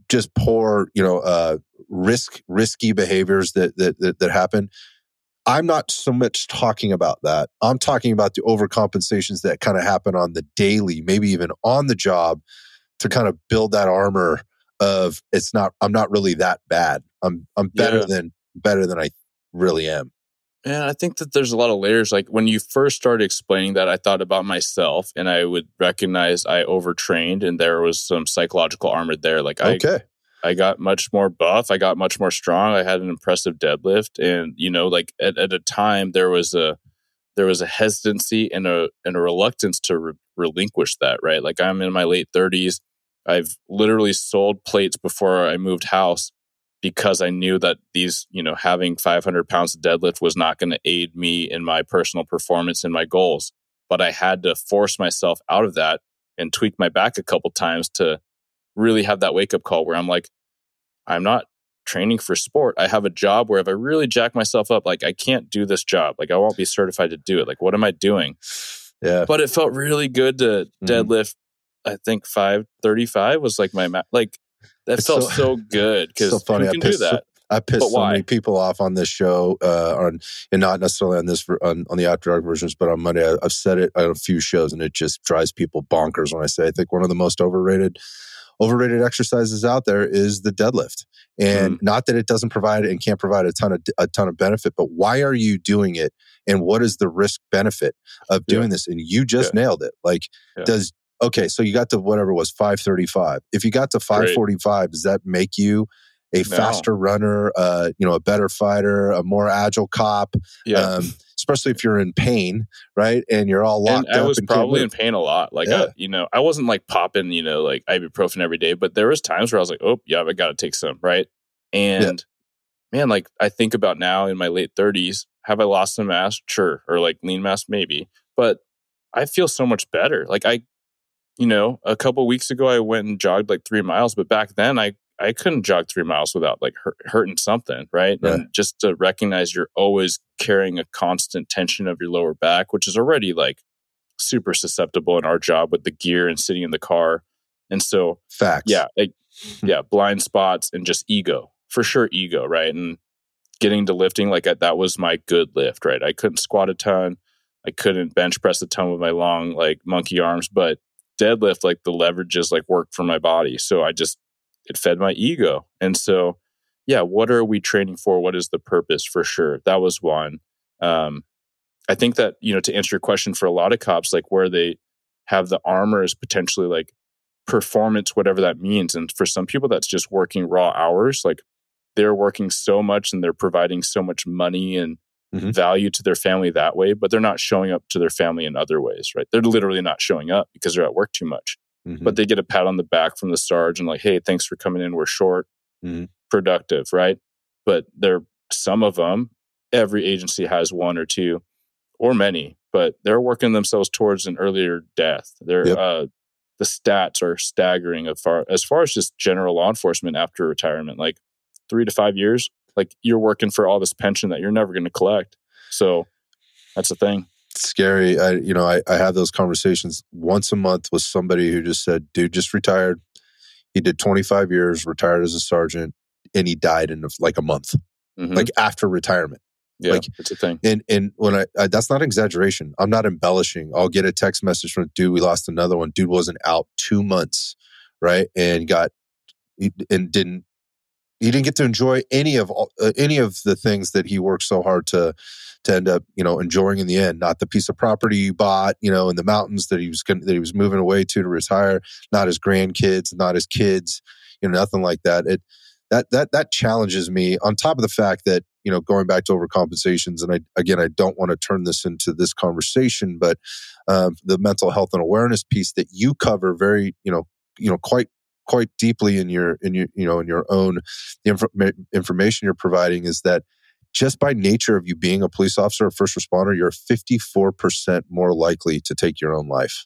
Speaker 1: just poor, you know, uh, risk risky behaviors that that that, that happen. I'm not so much talking about that. I'm talking about the overcompensations that kind of happen on the daily, maybe even on the job, to kind of build that armor of it's not. I'm not really that bad. I'm I'm better
Speaker 2: Yeah.
Speaker 1: than better than I really am.
Speaker 2: And I think that there's a lot of layers. Like when you first started explaining that, I thought about myself, and I would recognize I overtrained, and there was some psychological armor there. Like I,
Speaker 1: Okay.
Speaker 2: I got much more buff. I got much more strong. I had an impressive deadlift, and you know, like at, at a time there was a there was a hesitancy and a and a reluctance to re- relinquish that. Right. Like I'm in my late thirties. I've literally sold plates before I moved house, because I knew that these, you know, having five hundred pounds of deadlift was not going to aid me in my personal performance and my goals. But I had to force myself out of that and tweak my back a couple times to really have that wake up call where I'm like, I'm not training for sport. I have a job where if I really jack myself up, like I can't do this job. Like I won't be certified to do it. Like, what am I doing?
Speaker 1: Yeah.
Speaker 2: But it felt really good to
Speaker 1: Mhm.
Speaker 2: deadlift. I think five thirty-five was like my, ma- like, that
Speaker 1: It's
Speaker 2: felt
Speaker 1: so-
Speaker 2: so, good because
Speaker 1: so funny.
Speaker 2: who
Speaker 1: I
Speaker 2: can do
Speaker 1: pissed-
Speaker 2: that?
Speaker 1: I pissed
Speaker 2: But
Speaker 1: so
Speaker 2: why?
Speaker 1: many people off on this show, uh, on and not necessarily on this on, on the After Dark versions, but on Monday. I, I've said it on a few shows, and it just drives people bonkers when I say I think one of the most overrated overrated exercises out there is the deadlift. And
Speaker 2: Mm.
Speaker 1: not that it doesn't provide and can't provide a ton of a ton of benefit, but why are you doing it? And what is the risk benefit of doing
Speaker 2: Yeah.
Speaker 1: this? And you just
Speaker 2: Yeah.
Speaker 1: nailed it. Like,
Speaker 2: Yeah.
Speaker 1: does okay, so you got to whatever it was five thirty-five. If you got to five forty-five, does that make you a
Speaker 2: No.
Speaker 1: faster runner, uh, you know, a better fighter, a more agile cop?
Speaker 2: Yeah.
Speaker 1: Um, especially if you're in pain, right? And you're all locked
Speaker 2: And I
Speaker 1: up
Speaker 2: was
Speaker 1: and can't
Speaker 2: probably in
Speaker 1: move.
Speaker 2: pain a lot. Like,
Speaker 1: Yeah.
Speaker 2: I, you know, I wasn't like popping, you know, like ibuprofen every day, but there was times where I was like, oh, yeah, I got to take some, right? And man, like I think about now in my late thirties, have I lost some mass? Sure. Or like lean mass? Maybe. But I feel so much better. Like I, you know, a couple of weeks ago, I went and jogged like three miles, but back then I, I couldn't jog three miles without like hurt, hurting something, right?
Speaker 1: Right.
Speaker 2: And just to recognize you're always carrying a constant tension of your lower back, which is already like super susceptible in our job with the gear and sitting in the car. And so,
Speaker 1: Facts.
Speaker 2: yeah, like, yeah, blind spots and just ego, for sure, ego, right? And getting to lifting, like I, that was my good lift, right? I couldn't squat a ton. I couldn't bench press a ton with my long, like monkey arms, but deadlift, like the leverages like worked for my body. So I just, it fed my ego. And so, yeah, what are we training for? What is the purpose? For sure. That was one. Um, I think that, you know, to answer your question, for a lot of cops, like where they have the armor is potentially like performance, whatever that means. And for some people, that's just working raw hours. Like they're working so much and they're providing so much money and
Speaker 1: Mhm.
Speaker 2: value to their family that way, but they're not showing up to their family in other ways, right? They're literally not showing up because they're at work too much.
Speaker 1: Mhm.
Speaker 2: But they get a pat on the back from the sergeant, like, hey, thanks for coming in. We're short,
Speaker 1: Mhm.
Speaker 2: productive, right? But there, some of them, every agency has one or two or many, but they're working themselves towards an earlier death. They're,
Speaker 1: Yep.
Speaker 2: uh, the stats are staggering as far, as far as just general law enforcement after retirement, like three to five years, like you're working for all this pension that you're never going to collect. So that's the thing.
Speaker 1: It's scary. I, you know, I, I have those conversations once a month with somebody who just said, dude just retired. He did twenty-five years, retired as a sergeant, and he died in like a month,
Speaker 2: Mhm.
Speaker 1: like after retirement.
Speaker 2: yeah,
Speaker 1: like-
Speaker 2: it's a thing.
Speaker 1: And and when I, I, that's not exaggeration. I'm not embellishing. I'll get a text message from, dude, we lost another one. Dude wasn't out two months, right? And got, he- and didn't, he didn't get to enjoy any of all, uh, any of the things that he worked so hard to to end up, you know, enjoying in the end. Not the piece of property you bought, you know, in the mountains that he was gonna, that he was moving away to to retire. Not his grandkids, not his kids, you know, nothing like that. It that that that challenges me. On top of the fact that, you know, going back to overcompensations, and I again, I don't want to turn this into this conversation, but um, the mental health and awareness piece that you cover very, you know, you know, quite. quite deeply in your in your you know in your own the inf- information you're providing is that just by nature of you being a police officer or first responder, you're fifty-four percent more likely to take your own life.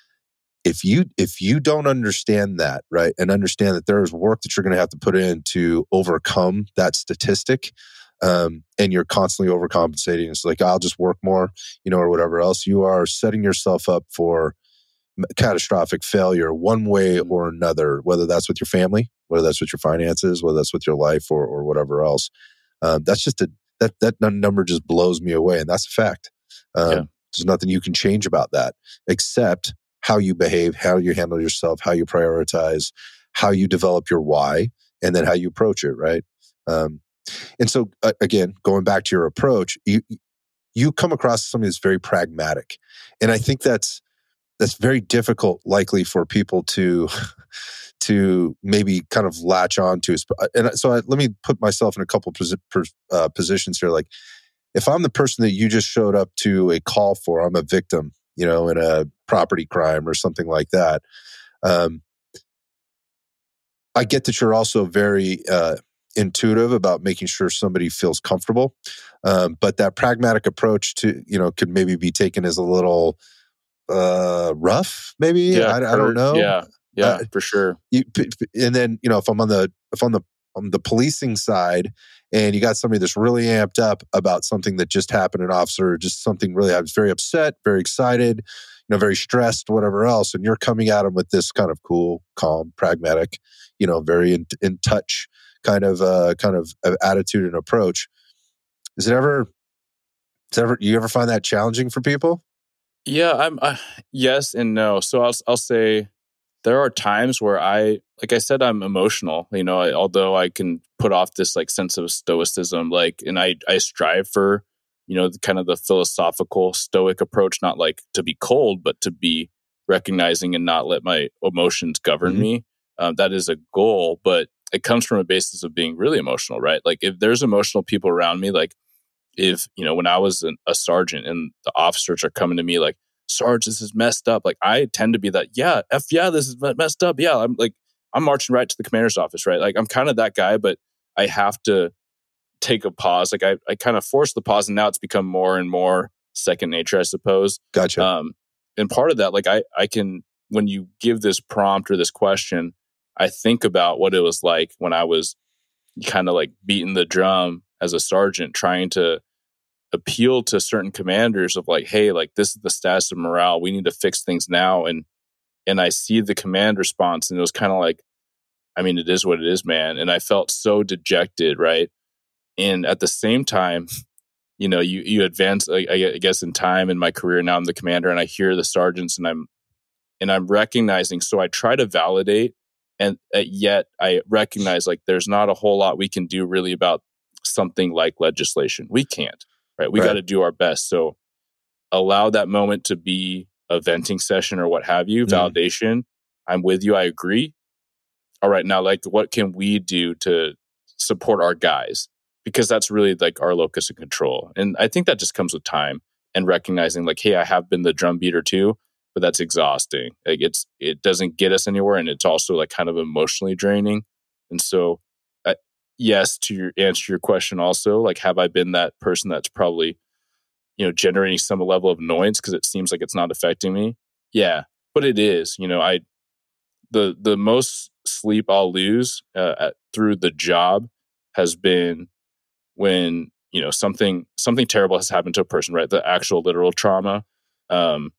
Speaker 1: If you if you don't understand that, right, and understand that there is work that you're going to have to put in to overcome that statistic, um, and you're constantly overcompensating, it's like, I'll just work more, you know, or whatever else, you are setting yourself up for catastrophic failure one way or another, whether that's with your family, whether that's with your finances, whether that's with your life or, or whatever else. Um, that's just a, that, that number just blows me away. And that's a fact. Um,
Speaker 2: yeah.
Speaker 1: There's nothing you can change about that except how you behave, how you handle yourself, how you prioritize, how you develop your why, and then how you approach it. Right. Um, and so uh, again, going back to your approach, you, you come across somebody that's very pragmatic. And I think that's, that's very difficult likely for people to, to maybe kind of latch on to. And so I, let me put myself in a couple of uh, positions here. Like if I'm the person that you just showed up to a call for, I'm a victim, you know, in a property crime or something like that. Um, I get that you're also very uh, intuitive about making sure somebody feels comfortable. Um, but that pragmatic approach to, you know, could maybe be taken as a little uh, rough, maybe.
Speaker 2: Yeah,
Speaker 1: I, I don't know.
Speaker 2: Yeah, yeah,
Speaker 1: uh,
Speaker 2: for sure.
Speaker 1: You, and then, you know, if I'm on the, if on the, on the policing side and you got somebody that's really amped up about something that just happened, an officer, just something really, I was very upset, very excited, you know, very stressed, whatever else. And you're coming at them with this kind of cool, calm, pragmatic, you know, very in, in touch kind of, uh, kind of attitude and approach. Is it ever, is it ever, you ever find that challenging for people?
Speaker 2: Yeah, I'm, uh, yes and no. So I'll, I'll say, there are times where I, like I said, I'm emotional, you know, I, although I can put off this like sense of stoicism, like, and I, I strive for, you know, the, kind of the philosophical stoic approach, not like to be cold, but to be recognizing and not let my emotions govern
Speaker 1: Mm-hmm.
Speaker 2: me. Um, that is a goal, but it comes from a basis of being really emotional, right? Like if there's emotional people around me, like if, you know, when I was an, a sergeant and the officers are coming to me like, Sarge, this is messed up. Like I tend to be that, yeah, F yeah, this is messed up. Yeah, I'm like, I'm marching right to the commander's office, right? Like I'm kind of that guy, but I have to take a pause. Like I, I kind of force the pause and now it's become more and more second nature, I suppose.
Speaker 1: Gotcha.
Speaker 2: Um, and part of that, like I, I can, when you give this prompt or this question, I think about what it was like when I was kind of like beating the drum as a sergeant, trying to appeal to certain commanders of like, hey, like this is the status of morale. We need to fix things now. And and I see the command response, and it was kind of like, I mean, it is what it is, man. And I felt so dejected, right? And at the same time, you know, you you advance, I, I guess, in time in my career. Now I'm the commander, and I hear the sergeants, and I'm and I'm recognizing. So I try to validate, and uh, yet I recognize like there's not a whole lot we can do really about something like legislation. We can't. Right. We
Speaker 1: Right.
Speaker 2: got to do our best. So allow that moment to be a venting session or what have you,
Speaker 1: Mm.
Speaker 2: validation. I'm with you. I agree. All right. Now, like, what can we do to support our guys? Because that's really like our locus of control. And I think that just comes with time and recognizing like, hey, I have been the drum beater too, but that's exhausting. Like it's, it doesn't get us anywhere. And it's also like kind of emotionally draining. And so uh, yes, to your answer your question also, like, have I been that person that's probably, you know, generating some level of annoyance because it seems like it's not affecting me? Yeah, but it is. You know, I the the most sleep I'll lose uh, at, through the job has been when, you know, something something terrible has happened to a person, right? The actual literal trauma. Um,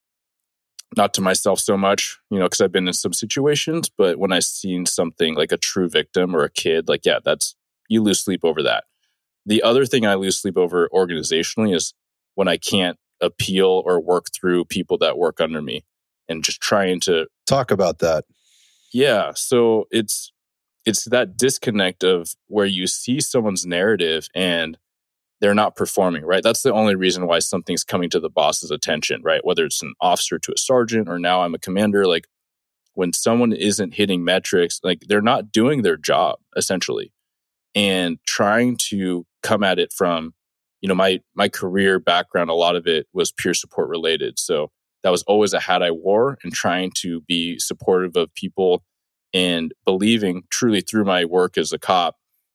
Speaker 2: not to myself so much, you know, because I've been in some situations, but when I've seen something like a true victim or a kid, like, yeah, that's, you lose sleep over that. The other thing I lose sleep over organizationally is when I can't appeal or work through people that work under me and just trying to
Speaker 1: talk about that.
Speaker 2: Yeah. So it's, it's that disconnect of where you see someone's narrative and they're not performing, right? That's the only reason why something's coming to the boss's attention, right? Whether it's an officer to a sergeant or now I'm a commander, like when someone isn't hitting metrics, like they're not doing their job essentially. And trying to come at it from, you know, my my career background, a lot of it was peer support related. So that was always a hat I wore, and trying to be supportive of people and believing truly through my work as a cop,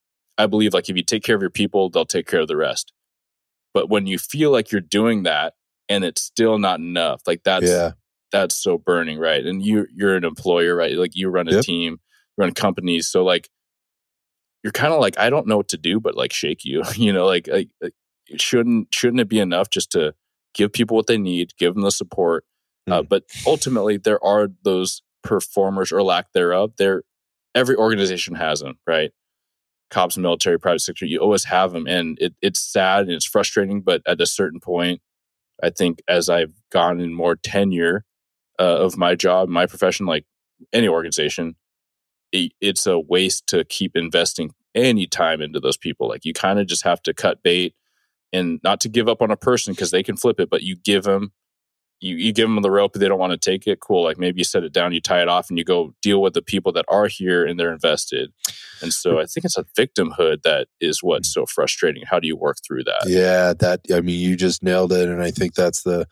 Speaker 2: I believe like if you take care of your people, they'll take care of the rest. But when you feel like you're doing that and it's still not enough, like that's
Speaker 1: Yeah.
Speaker 2: that's so burning, right? And you you're an employer, right? Like you run a
Speaker 1: Yep.
Speaker 2: team, you run companies, so like you're kind of like, I don't know what to do, but like shake you, you know, like, like, like shouldn't shouldn't it be enough just to give people what they need, give them the support? Mm. Uh, but ultimately, there are those performers or lack thereof. There, every organization has them, right? Cops, military, private sector, you always have them. And it, it's sad and it's frustrating. But at a certain point, I think as I've gone in more tenure uh, of my job, my profession, like any organization, it, it's a waste to keep investing any time into those people. Like you kind of just have to cut bait and not to give up on a person because they can flip it, but you give them, you, you give them the rope, they don't want to take it. Cool. Like maybe you set it down, you tie it off and you go deal with the people that are here and they're invested. And so I think it's a victimhood that is what's so frustrating. How do you work through that?
Speaker 1: Yeah, that, I mean, you just nailed it. And I think that's the,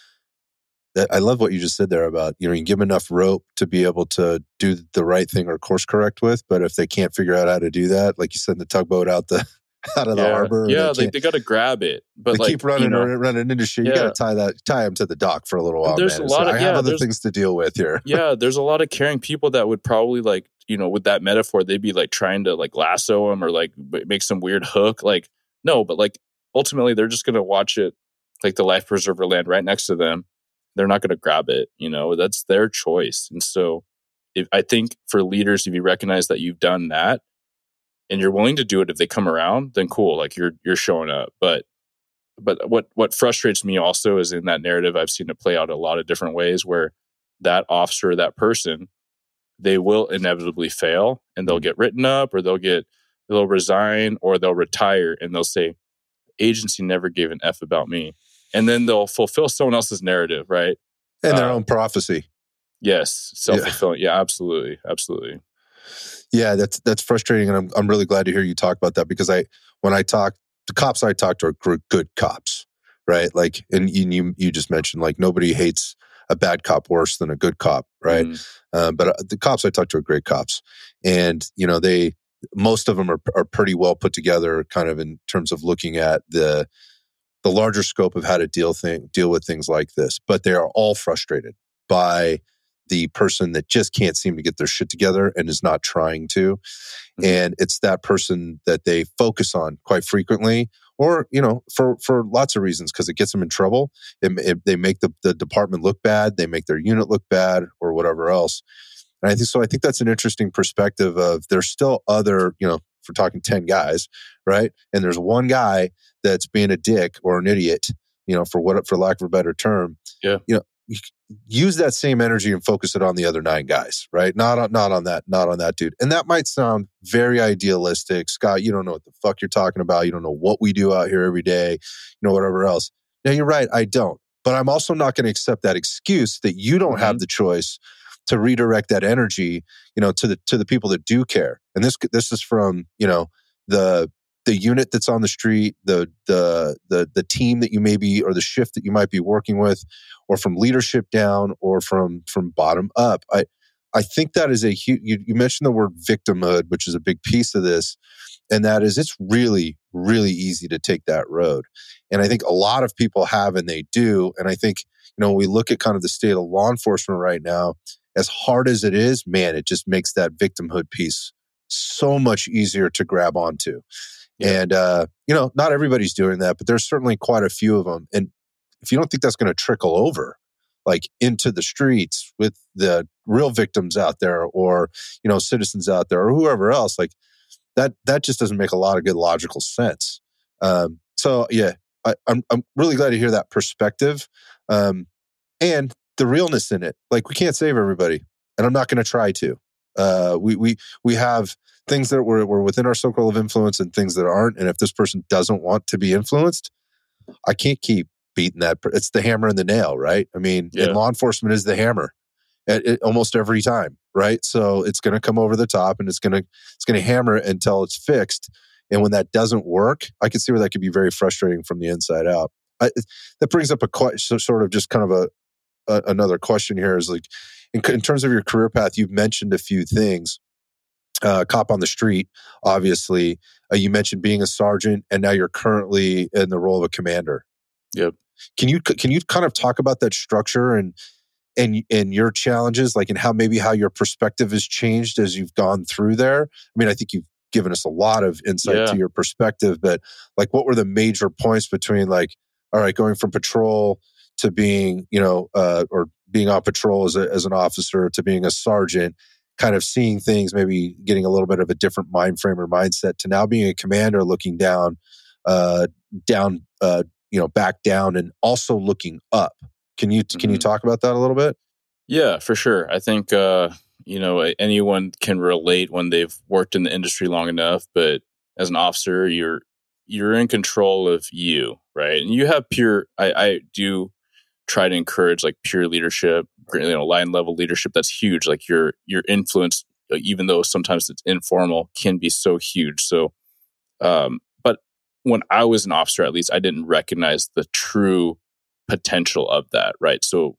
Speaker 1: that I love what you just said there about, you know, you give them enough rope to be able to do the right thing or course correct with. But if they can't figure out how to do that, like you said, the tugboat out the, out of
Speaker 2: yeah.
Speaker 1: the harbor.
Speaker 2: Yeah, they, they, they got to grab it. But
Speaker 1: they
Speaker 2: like,
Speaker 1: keep running,
Speaker 2: you know,
Speaker 1: running into shit.
Speaker 2: Yeah.
Speaker 1: You got to tie that, tie them to the dock for a little while.
Speaker 2: There's
Speaker 1: man.
Speaker 2: a lot
Speaker 1: so
Speaker 2: of,
Speaker 1: I
Speaker 2: yeah,
Speaker 1: have other things to deal with here.
Speaker 2: Yeah, there's a lot of caring people that would probably like, you know, with that metaphor, they'd be like trying to like lasso them or like make some weird hook. Like, no, but like ultimately they're just going to watch it, like the life preserver land right next to them. They're not going to grab it. You know, that's their choice. And so if, I think for leaders, if you recognize that you've done that and you're willing to do it, if they come around, then cool. Like you're, you're showing up. But, but what, what frustrates me also is in that narrative, I've seen it play out a lot of different ways where that officer, that person, they will inevitably fail and they'll get written up or they'll get, they'll resign or they'll retire and they'll say, agency never gave an F about me. And then they'll fulfill someone else's narrative, right?
Speaker 1: And their
Speaker 2: uh,
Speaker 1: own prophecy.
Speaker 2: Yes. Self-fulfilling. Yeah. yeah, absolutely. Absolutely.
Speaker 1: Yeah, that's that's frustrating. And I'm I'm really glad to hear you talk about that because I, when I talk, the cops I talk to are good cops, right? Like, and you, you just mentioned like nobody hates a bad cop worse than a good cop, right? Mm. Uh, but the cops I talk to are great cops. And, you know, they, most of them are, are pretty well put together kind of in terms of looking at the, the larger scope of how to deal thing, deal with things like this. But they are all frustrated by the person that just can't seem to get their shit together and is not trying to. Mm-hmm. And it's that person that they focus on quite frequently, or, you know, for, for lots of reasons, because it gets them in trouble. It, it, they make the, the department look bad. They make their unit look bad or whatever else. And I think so. I think that's an interesting perspective of there's still other, you know, if we're talking ten guys, right? And there's one guy that's being a dick or an idiot, you know, for what, for lack of a better term.
Speaker 2: Yeah.
Speaker 1: You know, you use that same energy and focus it on the other nine guys, right? Not on, not on that, not on that dude. And that might sound very idealistic. Scott, you don't know what the fuck you're talking about. You don't know what we do out here every day, you know, whatever else. Now you're right. I don't, but I'm also not going to accept that excuse that you don't mm-hmm. have the choice to redirect that energy, you know, to the, to the people that do care. And this, this is from, you know, the, the unit that's on the street, the, the, the, the team that you may be, or the shift that you might be working with, or from leadership down, or from, from bottom up. I, I think that is a huge, you, you mentioned the word victimhood, which is a big piece of this. And that is, it's really, really easy to take that road. And I think a lot of people have, and they do. And I think, you know, when we look at kind of the state of law enforcement right now, as hard as it is, man, it just makes that victimhood piece so much easier to grab onto. Yeah. And, uh, you know, not everybody's doing that, but there's certainly quite a few of them. And if you don't think that's going to trickle over, like into the streets with the real victims out there, or, you know, citizens out there, or whoever else, like that, that just doesn't make a lot of good logical sense. Um, so yeah, I, I'm, I'm really glad to hear that perspective. Um, and the realness in it. Like, we can't save everybody, and I'm not going to try to. Uh, we we we have things that were, were within our circle of influence and things that aren't. And if this person doesn't want to be influenced, I can't keep beating that. It's the hammer and the nail, right? I mean, yeah. And law enforcement is the hammer at, at almost every time, right? So it's going to come over the top, and it's going to it's going to hammer it until it's fixed. And when that doesn't work, I can see where that could be very frustrating from the inside out. I, that brings up a question, sort of just kind of a Uh, another question here is like, in, in terms of your career path, you've mentioned a few things. Uh, cop on the street, obviously. Uh, you mentioned being a sergeant, and now you're currently in the role of a commander.
Speaker 2: Yep.
Speaker 1: Can you can you kind of talk about that structure and and and your challenges, like, and how maybe how your perspective has changed as you've gone through there? I mean, I think you've given us a lot of insight yeah. to your perspective, but like, what were the major points between, like, all right, going from patrol to being, you know, uh, or being on patrol as, a, as an officer to being a sergeant, kind of seeing things, maybe getting a little bit of a different mind frame or mindset to now being a commander, looking down, uh, down, uh, you know, back down and also looking up. Can you, mm-hmm. can you talk about that a little bit?
Speaker 2: Yeah, for sure. I think, uh, you know, anyone can relate when they've worked in the industry long enough, but as an officer, you're, you're in control of you, right? And you have peer, I, I do try to encourage like peer leadership, you know, line level leadership. That's huge. Like your, your influence, even though sometimes it's informal, can be so huge. So, um, but when I was an officer, at least I didn't recognize the true potential of that, right? So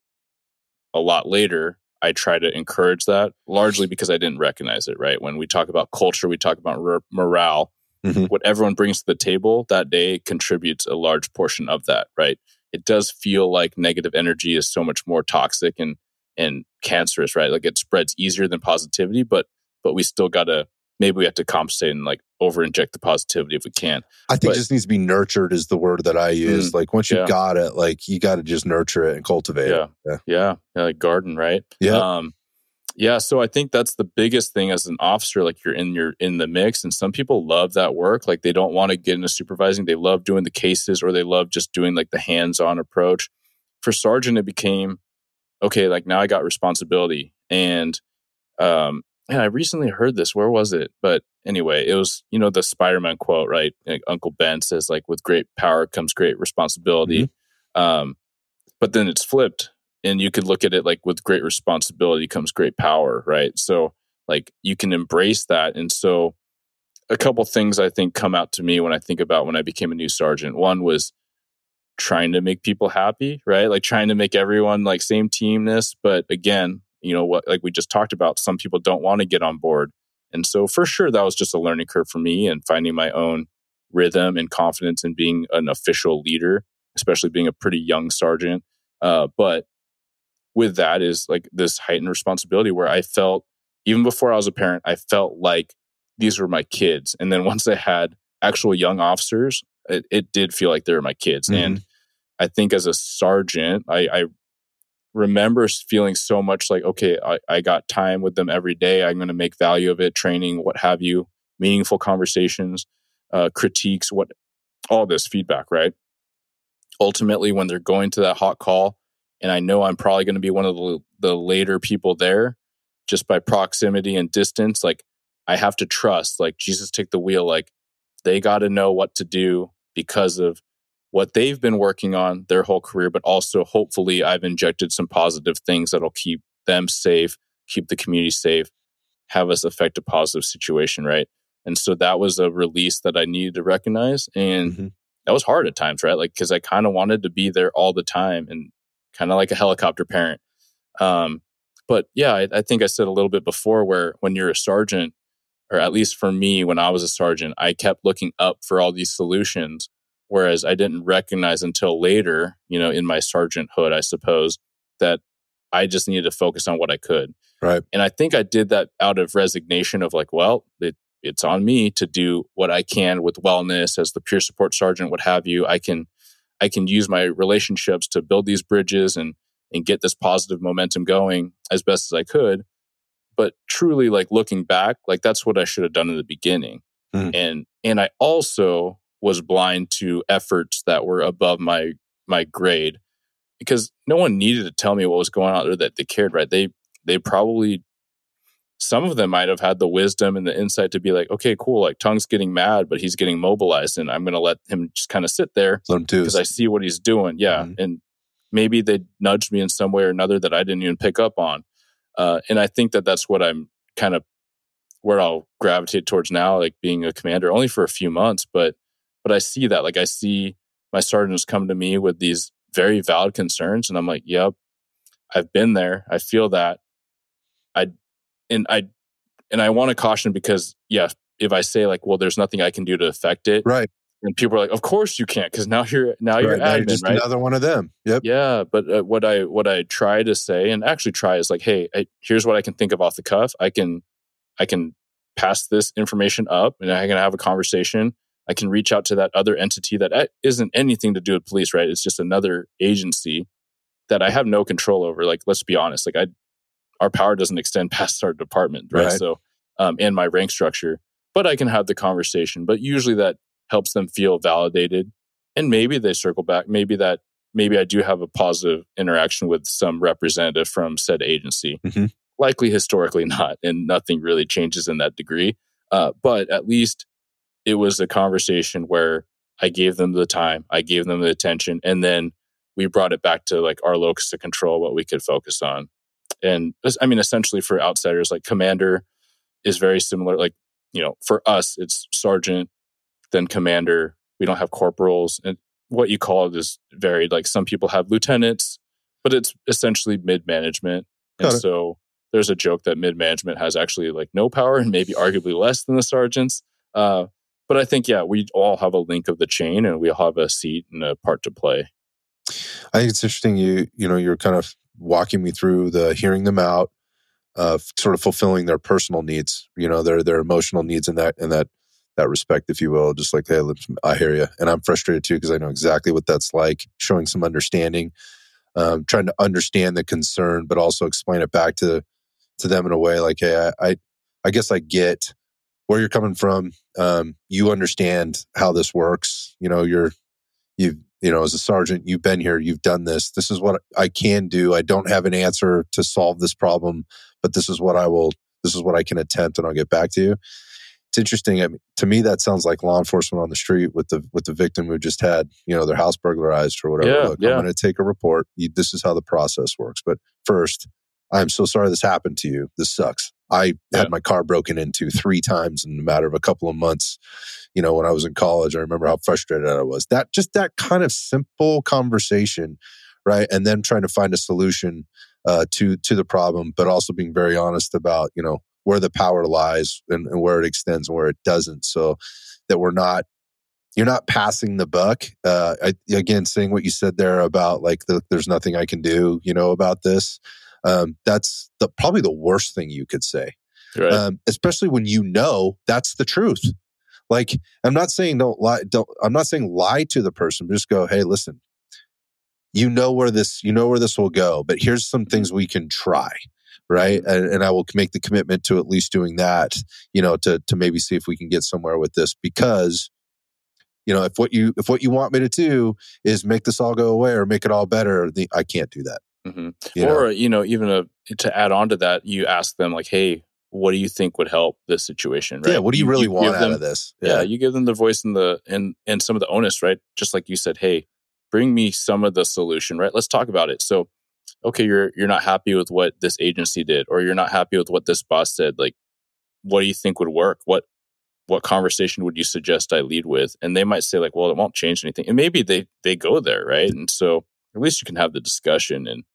Speaker 2: a lot later, I try to encourage that largely because I didn't recognize it, right? When we talk about culture, we talk about r- morale. Mm-hmm. What everyone brings to the table that day contributes a large portion of that, right? It does feel like negative energy is so much more toxic and and cancerous, right? Like it spreads easier than positivity, but but we still gotta, maybe we have to compensate and like over inject the positivity if we can.
Speaker 1: I think
Speaker 2: but,
Speaker 1: it just needs to be nurtured is the word that I use. Mm, like once you yeah. got it, like you got to just nurture it and cultivate
Speaker 2: yeah.
Speaker 1: it. Yeah.
Speaker 2: yeah. Yeah. Like garden, right?
Speaker 1: Yeah.
Speaker 2: Um, yeah. So I think that's the biggest thing as an officer, like you're in your in the mix. And some people love that work. Like they don't want to get into supervising. They love doing the cases or they love just doing like the hands-on approach. For sergeant, it became, okay, like now I got responsibility. And um, and I recently heard this. Where was it? But anyway, it was, you know, the Spider-Man quote, right? Like Uncle Ben says, like, with great power comes great responsibility. Mm-hmm. Um, but then it's flipped. And you could look at it like with great responsibility comes great power, right? So like you can embrace that. And so a couple things I think come out to me when I think about when I became a new sergeant. One was trying to make people happy, right? Like trying to make everyone like same teamness. But again, you know what, like we just talked about, some people don't want to get on board. And so for sure, that was just a learning curve for me and finding my own rhythm and confidence in being an official leader, especially being a pretty young sergeant. Uh, but with that is like this heightened responsibility where I felt, even before I was a parent, I felt like these were my kids. And then once I had actual young officers, it, it did feel like they were my kids. Mm-hmm. And I think as a sergeant, I, I remember feeling so much like, okay, I, I got time with them every day. I'm going to make value of it, training, what have you, meaningful conversations, uh, critiques, what, all this feedback, right? Ultimately, when they're going to that hot call, and I know I'm probably going to be one of the, the later people there, just by proximity and distance, like I have to trust, like Jesus take the wheel, like they got to know what to do because of what they've been working on their whole career, but also hopefully I've injected some positive things that'll keep them safe, keep the community safe, have us affect a positive situation, right? And so that was a release that I needed to recognize. And mm-hmm. that was hard at times, right? Like, because I kind of wanted to be there all the time and kind of like a helicopter parent. Um, but yeah, I, I think I said a little bit before where when you're a sergeant, or at least for me, when I was a sergeant, I kept looking up for all these solutions, whereas I didn't recognize until later, you know, in my sergeanthood, I suppose, that I just needed to focus on what I could.
Speaker 1: Right.
Speaker 2: And I think I did that out of resignation of like, well, it, it's on me to do what I can with wellness as the peer support sergeant, what have you. I can I can use my relationships to build these bridges and and get this positive momentum going as best as I could. But truly, like looking back, like that's what I should have done in the beginning. Mm. And and I also was blind to efforts that were above my my grade because no one needed to tell me what was going on or that they cared, right? They they probably, some of them might have had the wisdom and the insight to be like, okay, cool, like Tung's getting mad, but he's getting mobilized and I'm going to let him just kind of sit there because I see what he's doing. Yeah. Mm-hmm. And maybe they nudged me in some way or another that I didn't even pick up on. Uh, and I think that that's what I'm kind of where I'll gravitate towards now, like being a commander only for a few months. But, but I see that, like I see my sergeants come to me with these very valid concerns. And I'm like, yep, I've been there. I feel that. I, and I, and I want to caution because, yeah, if I say like, well, there's nothing I can do to affect it.
Speaker 1: Right.
Speaker 2: And people are like, of course you can't. Cause now you're, now right, you're
Speaker 1: now
Speaker 2: admin,
Speaker 1: you're just
Speaker 2: right?
Speaker 1: Another one of them. Yep.
Speaker 2: Yeah. But uh, what I, what I try to say and actually try is like, hey, I, here's what I can think of off the cuff. I can, I can pass this information up and I can have a conversation. I can reach out to that other entity that isn't anything to do with police, right? It's just another agency that I have no control over. Like, let's be honest, like I, our power doesn't extend past our department, right?
Speaker 1: Right.
Speaker 2: So, um, and my rank structure, but I can have the conversation. But usually that helps them feel validated, and maybe they circle back. Maybe that, maybe I do have a positive interaction with some representative from said agency.
Speaker 1: Mm-hmm.
Speaker 2: Likely historically not, and nothing really changes in that degree. Uh, but at least it was a conversation where I gave them the time, I gave them the attention, and then we brought it back to like our locus of control, what we could focus on. And I mean, essentially for outsiders, like commander is very similar. Like, you know, for us, it's sergeant, then commander. We don't have corporals, and what you call it is varied. Like some people have lieutenants, but it's essentially mid-management. And
Speaker 1: Got it.
Speaker 2: so there's a joke that mid-management has actually like no power and maybe arguably less than the sergeants. Uh, but I think, yeah, we all have a link of the chain and we all have a seat and a part to play.
Speaker 1: I think it's interesting. You, you know, you're kind of walking me through the hearing them out, uh, sort of fulfilling their personal needs, you know, their, their emotional needs in that, in that, that respect, if you will, just like, hey, I hear you. And I'm frustrated too, because I know exactly what that's like, showing some understanding, um, trying to understand the concern, but also explain it back to, to them in a way like, hey, I, I, I guess I get where you're coming from. Um, you understand how this works. You know, you're, you, you know, as a sergeant, you've been here, you've done this. This is what I can do. I don't have an answer to solve this problem, but this is what I will, this is what I can attempt, and I'll get back to you. It's interesting. I mean, to me, that sounds like law enforcement on the street with the with the victim who just had, you know, their house burglarized or whatever.
Speaker 2: Yeah,
Speaker 1: Look,
Speaker 2: yeah.
Speaker 1: I'm going to take a report. You, this is how the process works. But first, I'm so sorry this happened to you. This sucks. I
Speaker 2: Yeah.
Speaker 1: had my car broken into three times in a matter of a couple of months. You know, when I was in college, I remember how frustrated I was. That just that kind of simple conversation, right? And then trying to find a solution uh, to to the problem, but also being very honest about, you know, where the power lies and, and where it extends and where it doesn't, so that we're not, you're not passing the buck. Uh, I, again, saying what you said there about like, the, there's nothing I can do, you know, about this. Um, that's the, probably the worst thing you could say,
Speaker 2: Right.
Speaker 1: um, especially when you know that's the truth. Like, I'm not saying don't lie. Don't, I'm not saying lie to the person, but just go, hey, listen, you know where this, you know where this will go, but here's some things we can try. Right. And, and I will make the commitment to at least doing that, you know, to, to maybe see if we can get somewhere with this, because, you know, if what you, if what you want me to do is make this all go away or make it all better, the, I can't do that.
Speaker 2: Mm-hmm.
Speaker 1: You
Speaker 2: or,
Speaker 1: know?
Speaker 2: you know, even a, to add on to that, you ask them like, hey, what do you think would help this situation? Right.
Speaker 1: Yeah. What do you, you really you want out
Speaker 2: them,
Speaker 1: of this?
Speaker 2: Yeah. yeah. You give them the voice and the, and, and some of the onus, right? Just like you said, hey, bring me some of the solution, right? Let's talk about it. So, okay, you're you're not happy with what this agency did, or you're not happy with what this boss said. Like, what do you think would work? What what conversation would you suggest I lead with? And they might say like, well, it won't change anything. And maybe they they go there, right? And so at least you can have the discussion and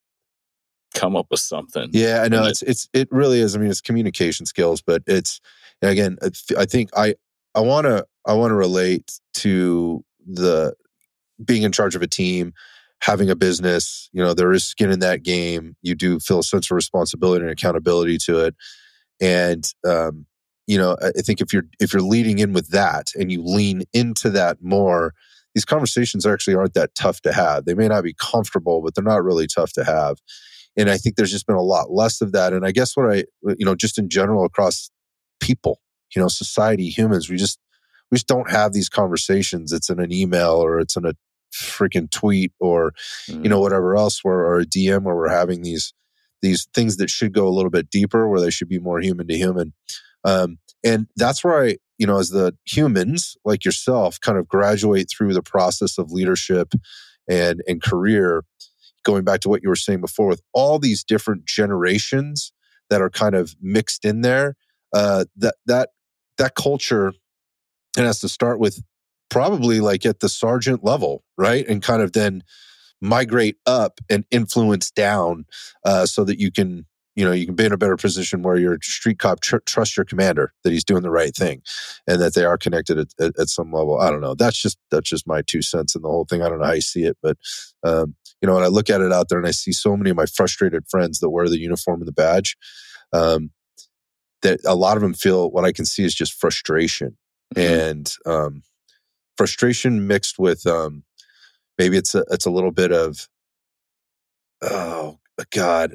Speaker 2: come up with something.
Speaker 1: Yeah, I know. It's it's it really is. I mean, it's communication skills, but it's, again, I think I I want to I want to relate to the being in charge of a team, having a business. You know, there is skin in that game. You do feel a sense of responsibility and accountability to it. And, um, you know, I think if you're, if you're leading in with that and you lean into that more, these conversations actually aren't that tough to have. They may not be comfortable, but they're not really tough to have. And I think there's just been a lot less of that. And I guess what I, you know, just in general across people, you know, society, humans, we just, we just don't have these conversations. It's in an email or it's in a freaking tweet or, mm. you know, whatever else, where, or a D M where we're having these, these things that should go a little bit deeper, where they should be more human to human. Um, and that's where I, you know, as the humans like yourself kind of graduate through the process of leadership and, and career, going back to what you were saying before, with all these different generations that are kind of mixed in there, uh, that, that, that culture, it has to start with probably like at the sergeant level, right? And kind of then migrate up and influence down, uh, so that you can, you know, you can be in a better position where your street cop tr- trusts your commander that he's doing the right thing and that they are connected at, at, at some level. I don't know. That's just, that's just my two cents in the whole thing. I don't know how you see it, but, um, you know, when I look at it out there and I see so many of my frustrated friends that wear the uniform and the badge, um, that a lot of them feel, what I can see is just frustration. Mm-hmm. And, um, frustration mixed with, um, maybe it's a, it's a little bit of oh God,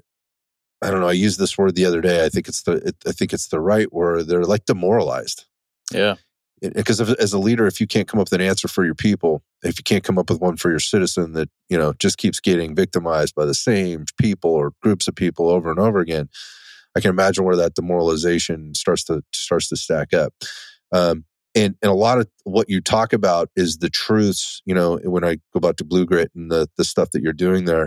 Speaker 1: I don't know. I used this word the other day. I think it's the, it, I think it's the right word. They're like demoralized.
Speaker 2: Yeah.
Speaker 1: Because as a leader, if you can't come up with an answer for your people, if you can't come up with one for your citizen that, you know, just keeps getting victimized by the same people or groups of people over and over again, I can imagine where that demoralization starts to starts to stack up. Um, and, and a lot of what you talk about is the truths, you know, when I go back to Blue Grit and the the stuff that you're doing there,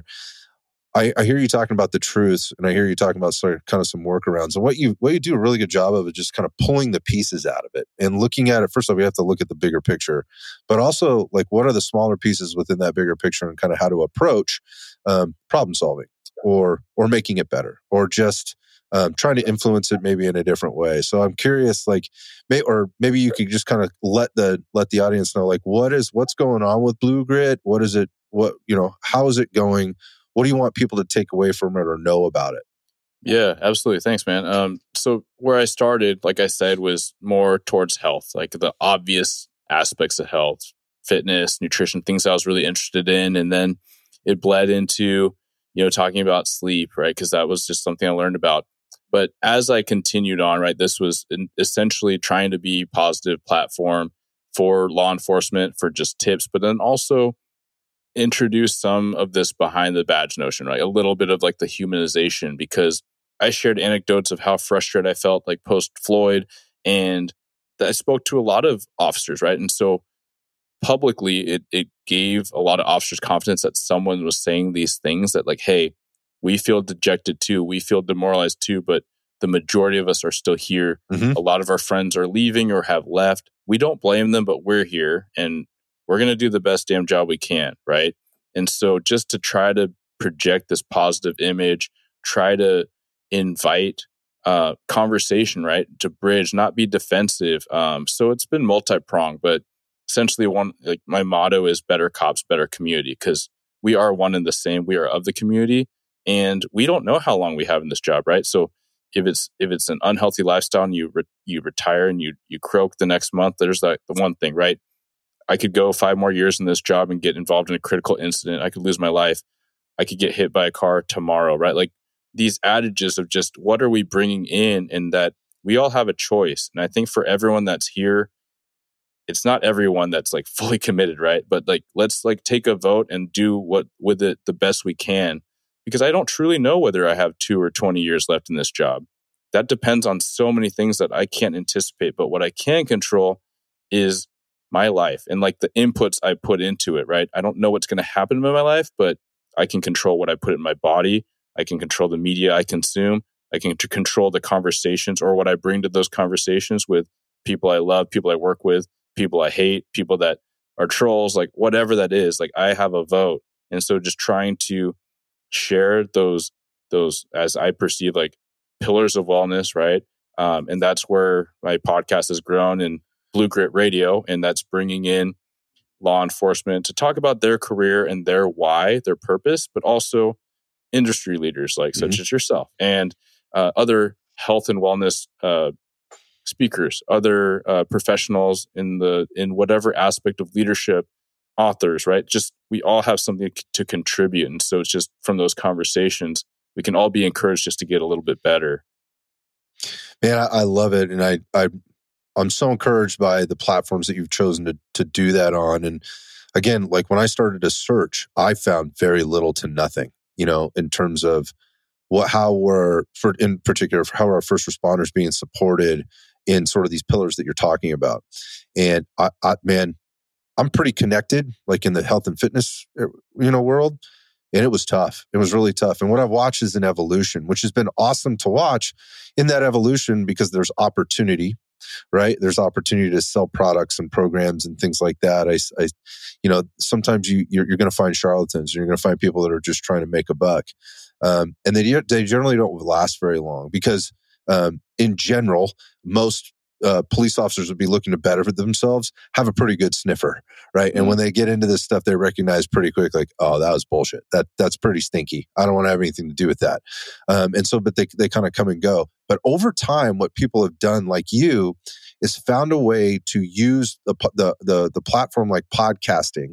Speaker 1: I, I hear you talking about the truths, and I hear you talking about sort of kind of some workarounds. And what you what you do a really good job of is just kind of pulling the pieces out of it and looking at it. First of all, we have to look at the bigger picture, but also like what are the smaller pieces within that bigger picture, and kind of how to approach um, problem solving or or making it better, or just um, trying to influence it maybe in a different way. So I'm curious, like, may, or maybe you could just kind of let the let the audience know, like, what is what's going on with Blue Grit? What is it? What you know? How is it going? What do you want people to take away from it or know about it?
Speaker 2: Yeah, absolutely. Thanks, man. Um, so where I started, like I said, was more towards health, like the obvious aspects of health, fitness, nutrition, things I was really interested in. And then it bled into, you know, talking about sleep, right? Because that was just something I learned about. But as I continued on, right, this was essentially trying to be a positive platform for law enforcement, for just tips, but then also introduce some of this behind the badge notion, right? A little bit of like the humanization, because I shared anecdotes of how frustrated I felt like post Floyd, and I spoke to a lot of officers, right? And so publicly, it it gave a lot of officers confidence that someone was saying these things that like, hey, we feel dejected too, we feel demoralized too, but the majority of us are still here. Mm-hmm. A lot of our friends are leaving or have left. We don't blame them, but we're here, and we're going to do the best damn job we can, right? And so just to try to project this positive image, try to invite uh, conversation, right? To bridge, not be defensive. Um, so it's been multi-pronged, but essentially one, like my motto is better cops, better community, because we are one and the same. We are of the community, and we don't know how long we have in this job, right? So if it's if it's an unhealthy lifestyle and you re- you retire and you you croak the next month, there's like the one thing, right? I could go five more years in this job and get involved in a critical incident. I could lose my life. I could get hit by a car tomorrow, right? Like these adages of just what are we bringing in, and that we all have a choice. And I think for everyone that's here, it's not everyone that's like fully committed, right? But like, let's like take a vote and do what with it the best we can, because I don't truly know whether I have two or twenty years left in this job. That depends on so many things that I can't anticipate. But what I can control is my life and like the inputs I put into it, right? I don't know what's going to happen in my life, but I can control what I put in my body. I can control the media I consume. I can t- control the conversations or what I bring to those conversations with people I love, people I work with, people I hate, people that are trolls, like whatever that is. Like I have a vote. And so just trying to share those, those as I perceive like pillars of wellness, right? Um, and that's where my podcast has grown, and Blue Grit Radio, and that's bringing in law enforcement to talk about their career and their why, their purpose, but also industry leaders like mm-hmm. such as yourself and uh, other health and wellness uh, speakers, other uh, professionals in the in whatever aspect of leadership, authors, right? Just we all have something to contribute, and so it's just from those conversations we can all be encouraged just to get a little bit better.
Speaker 1: Man, I, I love it, and I I. I'm so encouraged by the platforms that you've chosen to to do that on. And again, like when I started to search, I found very little to nothing, you know, in terms of what, how were, for in particular, how are our first responders being supported in sort of these pillars that you're talking about. And I, I man, I'm pretty connected, like in the health and fitness, you know, world. And it was tough. It was really tough. And what I've watched is an evolution, which has been awesome to watch in that evolution, because there's opportunity. Right? There's opportunity to sell products and programs and things like that. I, I you know, sometimes you, you're, you're going to find charlatans, and you're going to find people that are just trying to make a buck. Um, and they, they generally don't last very long, because um, in general, most uh, police officers would be looking to better for themselves, have a pretty good sniffer, right? Mm-hmm. And when they get into this stuff, they recognize pretty quick, like, oh, that was bullshit. That That's pretty stinky. I don't want to have anything to do with that. Um, and so, but they, they kind of come and go. But over time, what people have done, like you, is found a way to use the the the, the platform like podcasting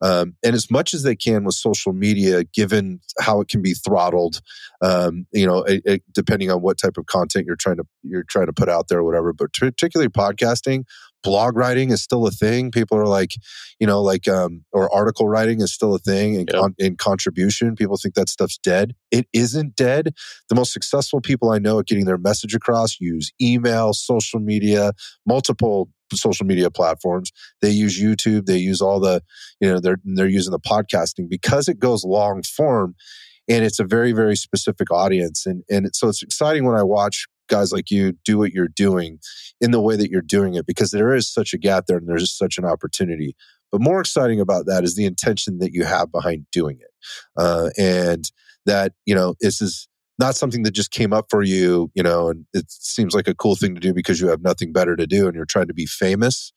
Speaker 1: Um, and as much as they can with social media, given how it can be throttled, um, you know, it, it, depending on what type of content you're trying to you're trying to put out there or whatever. But particularly podcasting, blog writing is still a thing. People are like, you know, like um, or article writing is still a thing. And
Speaker 2: yep. con-
Speaker 1: in contribution, people think that stuff's dead. It isn't dead. The most successful people I know at getting their message across use email, social media, multiple social media platforms. They use YouTube. They use all the, you know, they're they're using the podcasting because it goes long form, and it's a very very specific audience. And and so it's exciting when I watch guys like you do what you're doing in the way that you're doing it, because there is such a gap there and there's just such an opportunity. But more exciting about that is the intention that you have behind doing it, uh, and that, you know, this is not something that just came up for you, you know, and it seems like a cool thing to do because you have nothing better to do and you're trying to be famous.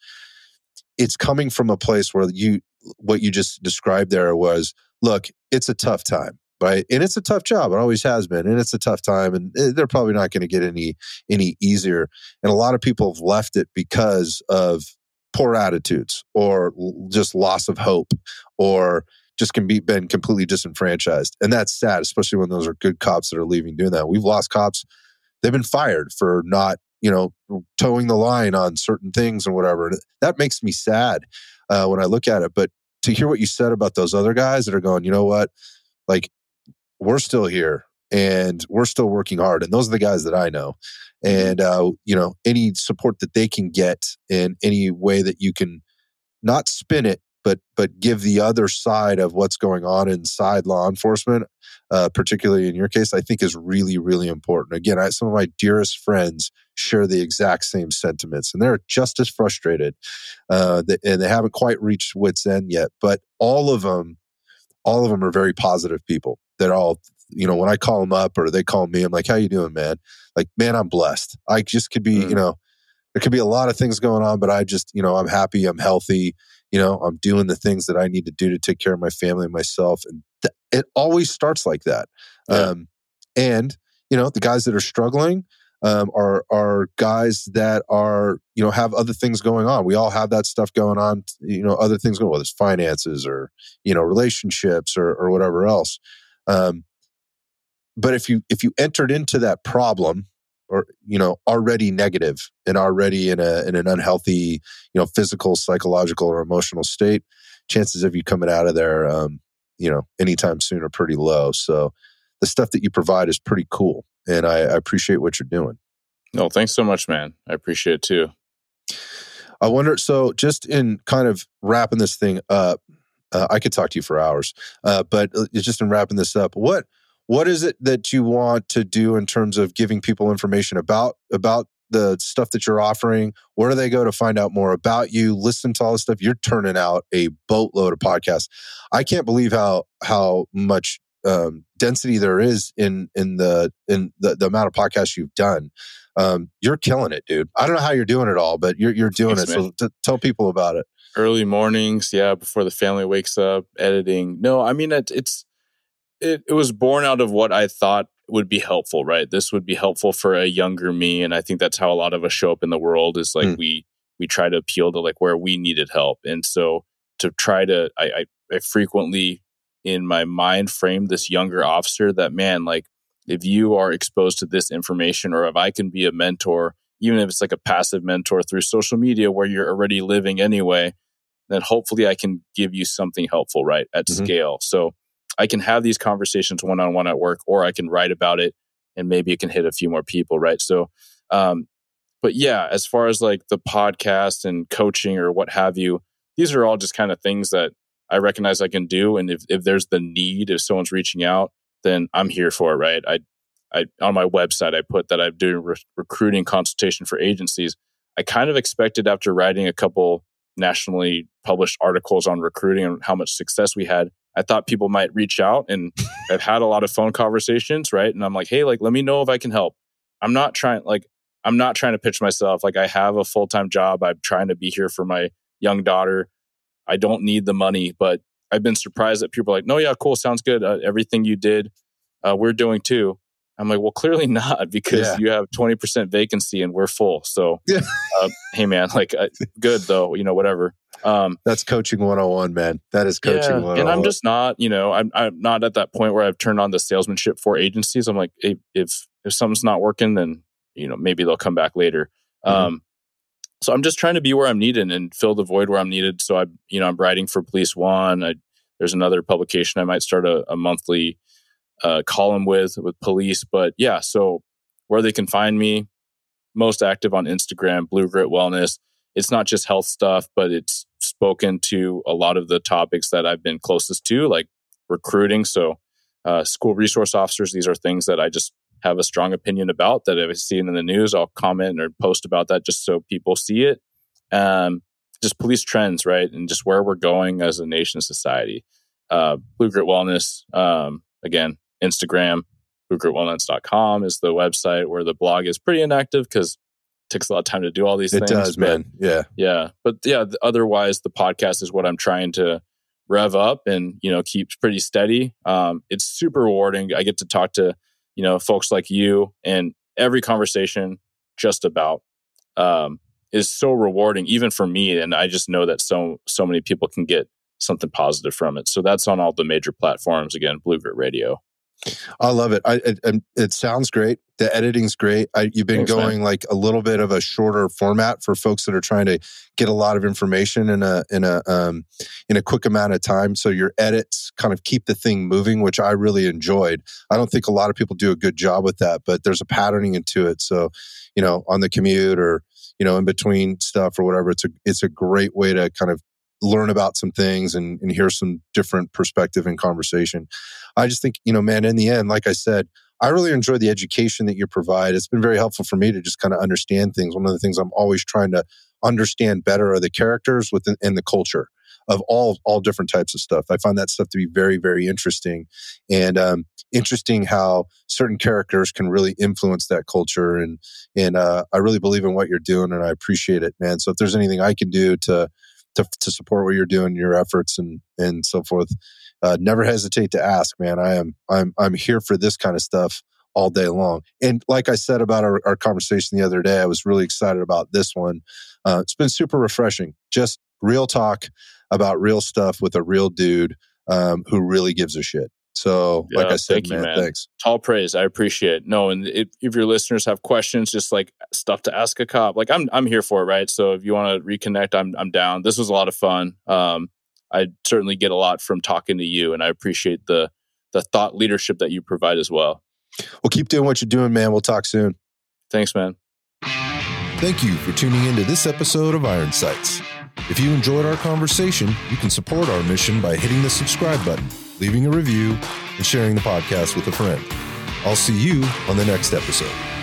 Speaker 1: It's coming from a place where you, what you just described there was, look, it's a tough time, right? And it's a tough job. It always has been. And it's a tough time. And they're probably not going to get any, any easier. And a lot of people have left it because of poor attitudes or just loss of hope, or just can be been completely disenfranchised. And that's sad, especially when those are good cops that are leaving doing that. We've lost cops. They've been fired for not, you know, towing the line on certain things or whatever. That makes me sad uh, when I look at it. But to hear what you said about those other guys that are going, you know what, like, we're still here and we're still working hard. And those are the guys that I know. And, uh, you know, any support that they can get in any way that you can not spin it, but but give the other side of what's going on inside law enforcement, uh, particularly in your case, I think is really, really important. Again, I, some of my dearest friends share the exact same sentiments, and they're just as frustrated, uh, that, and they haven't quite reached wit's end yet. But all of them, all of them are very positive people. They're all, you know, when I call them up or they call me, I'm like, "How you doing, man?" Like, man, I'm blessed. I just could be, mm. you know, there could be a lot of things going on, but I just, you know, I'm happy, I'm healthy. You know, I'm doing the things that I need to do to take care of my family and myself. And th- it always starts like that. Yeah. Um, and, you know, the guys that are struggling um, are are guys that are, you know, have other things going on. We all have that stuff going on, you know, other things going on, whether it's finances or, you know, relationships or, or whatever else. Um, but if you if you entered into that problem, or, you know, already negative and already in a in an unhealthy, you know, physical, psychological, or emotional state, chances of you coming out of there, um, you know, anytime soon are pretty low. So the stuff that you provide is pretty cool, and I, I appreciate what you're doing.
Speaker 2: No, thanks so much, man. I appreciate it too.
Speaker 1: I wonder, so just in kind of wrapping this thing up, uh, I could talk to you for hours, uh, but just in wrapping this up, what What is it that you want to do in terms of giving people information about about the stuff that you're offering? Where do they go to find out more about you? Listen to all this stuff. You're turning out a boatload of podcasts. I can't believe how how much um, density there is in in the in the, the amount of podcasts you've done. Um, you're killing it, dude. I don't know how you're doing it all, but you're you're doing Thanks, it. Man. So t- tell people about it.
Speaker 2: Early mornings, yeah, before the family wakes up, editing. No, I mean it, it's. It, it was born out of what I thought would be helpful, right? This would be helpful for a younger me. And I think that's how a lot of us show up in the world is like mm. we we try to appeal to like where we needed help. And so to try to, I, I, I frequently in my mind frame this younger officer that, man, like if you are exposed to this information, or if I can be a mentor, even if it's like a passive mentor through social media where you're already living anyway, then hopefully I can give you something helpful, right? At mm-hmm. scale. So I can have these conversations one-on-one at work, or I can write about it and maybe it can hit a few more people, right? So, um, but yeah, as far as like the podcast and coaching or what have you, these are all just kind of things that I recognize I can do. And if, if there's the need, if someone's reaching out, then I'm here for it, right? I, I on my website, I put that I'm doing re- recruiting consultation for agencies. I kind of expected after writing a couple nationally published articles on recruiting and how much success we had, I thought people might reach out, and I've had a lot of phone conversations, right? And I'm like, hey, like, let me know if I can help. I'm not trying, like, I'm not trying to pitch myself. Like, I have a full-time job. I'm trying to be here for my young daughter. I don't need the money, but I've been surprised that people are like, no, yeah, cool. Sounds good. Uh, everything you did, uh, we're doing too. I'm like, well, clearly not, because yeah. you have twenty percent vacancy and we're full. So, yeah. uh, hey man, like uh, good though, you know, whatever. Um,
Speaker 1: That's coaching one oh one, man. That is coaching
Speaker 2: yeah,
Speaker 1: one oh one.
Speaker 2: and I'm just not, you know, I'm I'm not at that point where I've turned on the salesmanship for agencies. I'm like, hey, if if something's not working, then you know maybe they'll come back later. Mm-hmm. Um, so I'm just trying to be where I'm needed and fill the void where I'm needed. So I, you know, I'm writing for Police One. I, there's another publication I might start a, a monthly uh, column with with police. But yeah, so where they can find me, most active on Instagram, Blue Grit Wellness. It's not just health stuff, but it's spoken to a lot of the topics that I've been closest to, like recruiting. So uh, school resource officers, these are things that I just have a strong opinion about that if I see it in the news, I'll comment or post about that just so people see it. Um, just police trends, right? And just where we're going as a nation, society. Uh, Blue Grit Wellness, um, again, Instagram, blue grit wellness dot com is the website where the blog is pretty inactive because takes a lot of time to do all these
Speaker 1: it
Speaker 2: things.
Speaker 1: It does,
Speaker 2: but,
Speaker 1: man. Yeah.
Speaker 2: Yeah. But yeah, otherwise the podcast is what I'm trying to rev up and, you know, keep pretty steady. Um, it's super rewarding. I get to talk to, you know, folks like you, and every conversation just about um, is so rewarding, even for me. And I just know that so, so many people can get something positive from it. So that's on all the major platforms. Again, Blue Grit Radio.
Speaker 1: I love it. I, it. It sounds great. The editing's great. I, you've been Thanks, going man. like a little bit of a shorter format for folks that are trying to get a lot of information in a in a um, in a quick amount of time. So your edits kind of keep the thing moving, which I really enjoyed. I don't think a lot of people do a good job with that, but there's a patterning into it. So, you know, on the commute or you know in between stuff or whatever, it's a it's a great way to kind of learn about some things and, and hear some different perspective and conversation. I just think, you know, man, in the end, like I said, I really enjoy the education that you provide. It's been very helpful for me to just kind of understand things. One of the things I'm always trying to understand better are the characters within and the culture of all all different types of stuff. I find that stuff to be very, very interesting. And um, interesting how certain characters can really influence that culture. And and uh, I really believe in what you're doing, and I appreciate it, man. So if there's anything I can do to To, to support what you're doing, your efforts, and and so forth, uh, never hesitate to ask, man. I am I'm I'm here for this kind of stuff all day long. And like I said about our, our conversation the other day, I was really excited about this one. Uh, it's been super refreshing, just real talk about real stuff with a real dude um, who really gives a shit. So, yeah, like I said,
Speaker 2: thank
Speaker 1: man,
Speaker 2: you, man,
Speaker 1: thanks.
Speaker 2: All praise. I appreciate it. No, and if, if your listeners have questions, just like stuff to ask a cop, like I'm, I'm here for it, right? So if you want to reconnect, I'm, I'm down. This was a lot of fun. Um, I certainly get a lot from talking to you, and I appreciate the, the thought leadership that you provide as well.
Speaker 1: Well, keep doing what you're doing, man. We'll talk soon.
Speaker 2: Thanks, man.
Speaker 1: Thank you for tuning into this episode of Iron Sights. If you enjoyed our conversation, you can support our mission by hitting the subscribe button, leaving a review, and sharing the podcast with a friend. I'll see you on the next episode.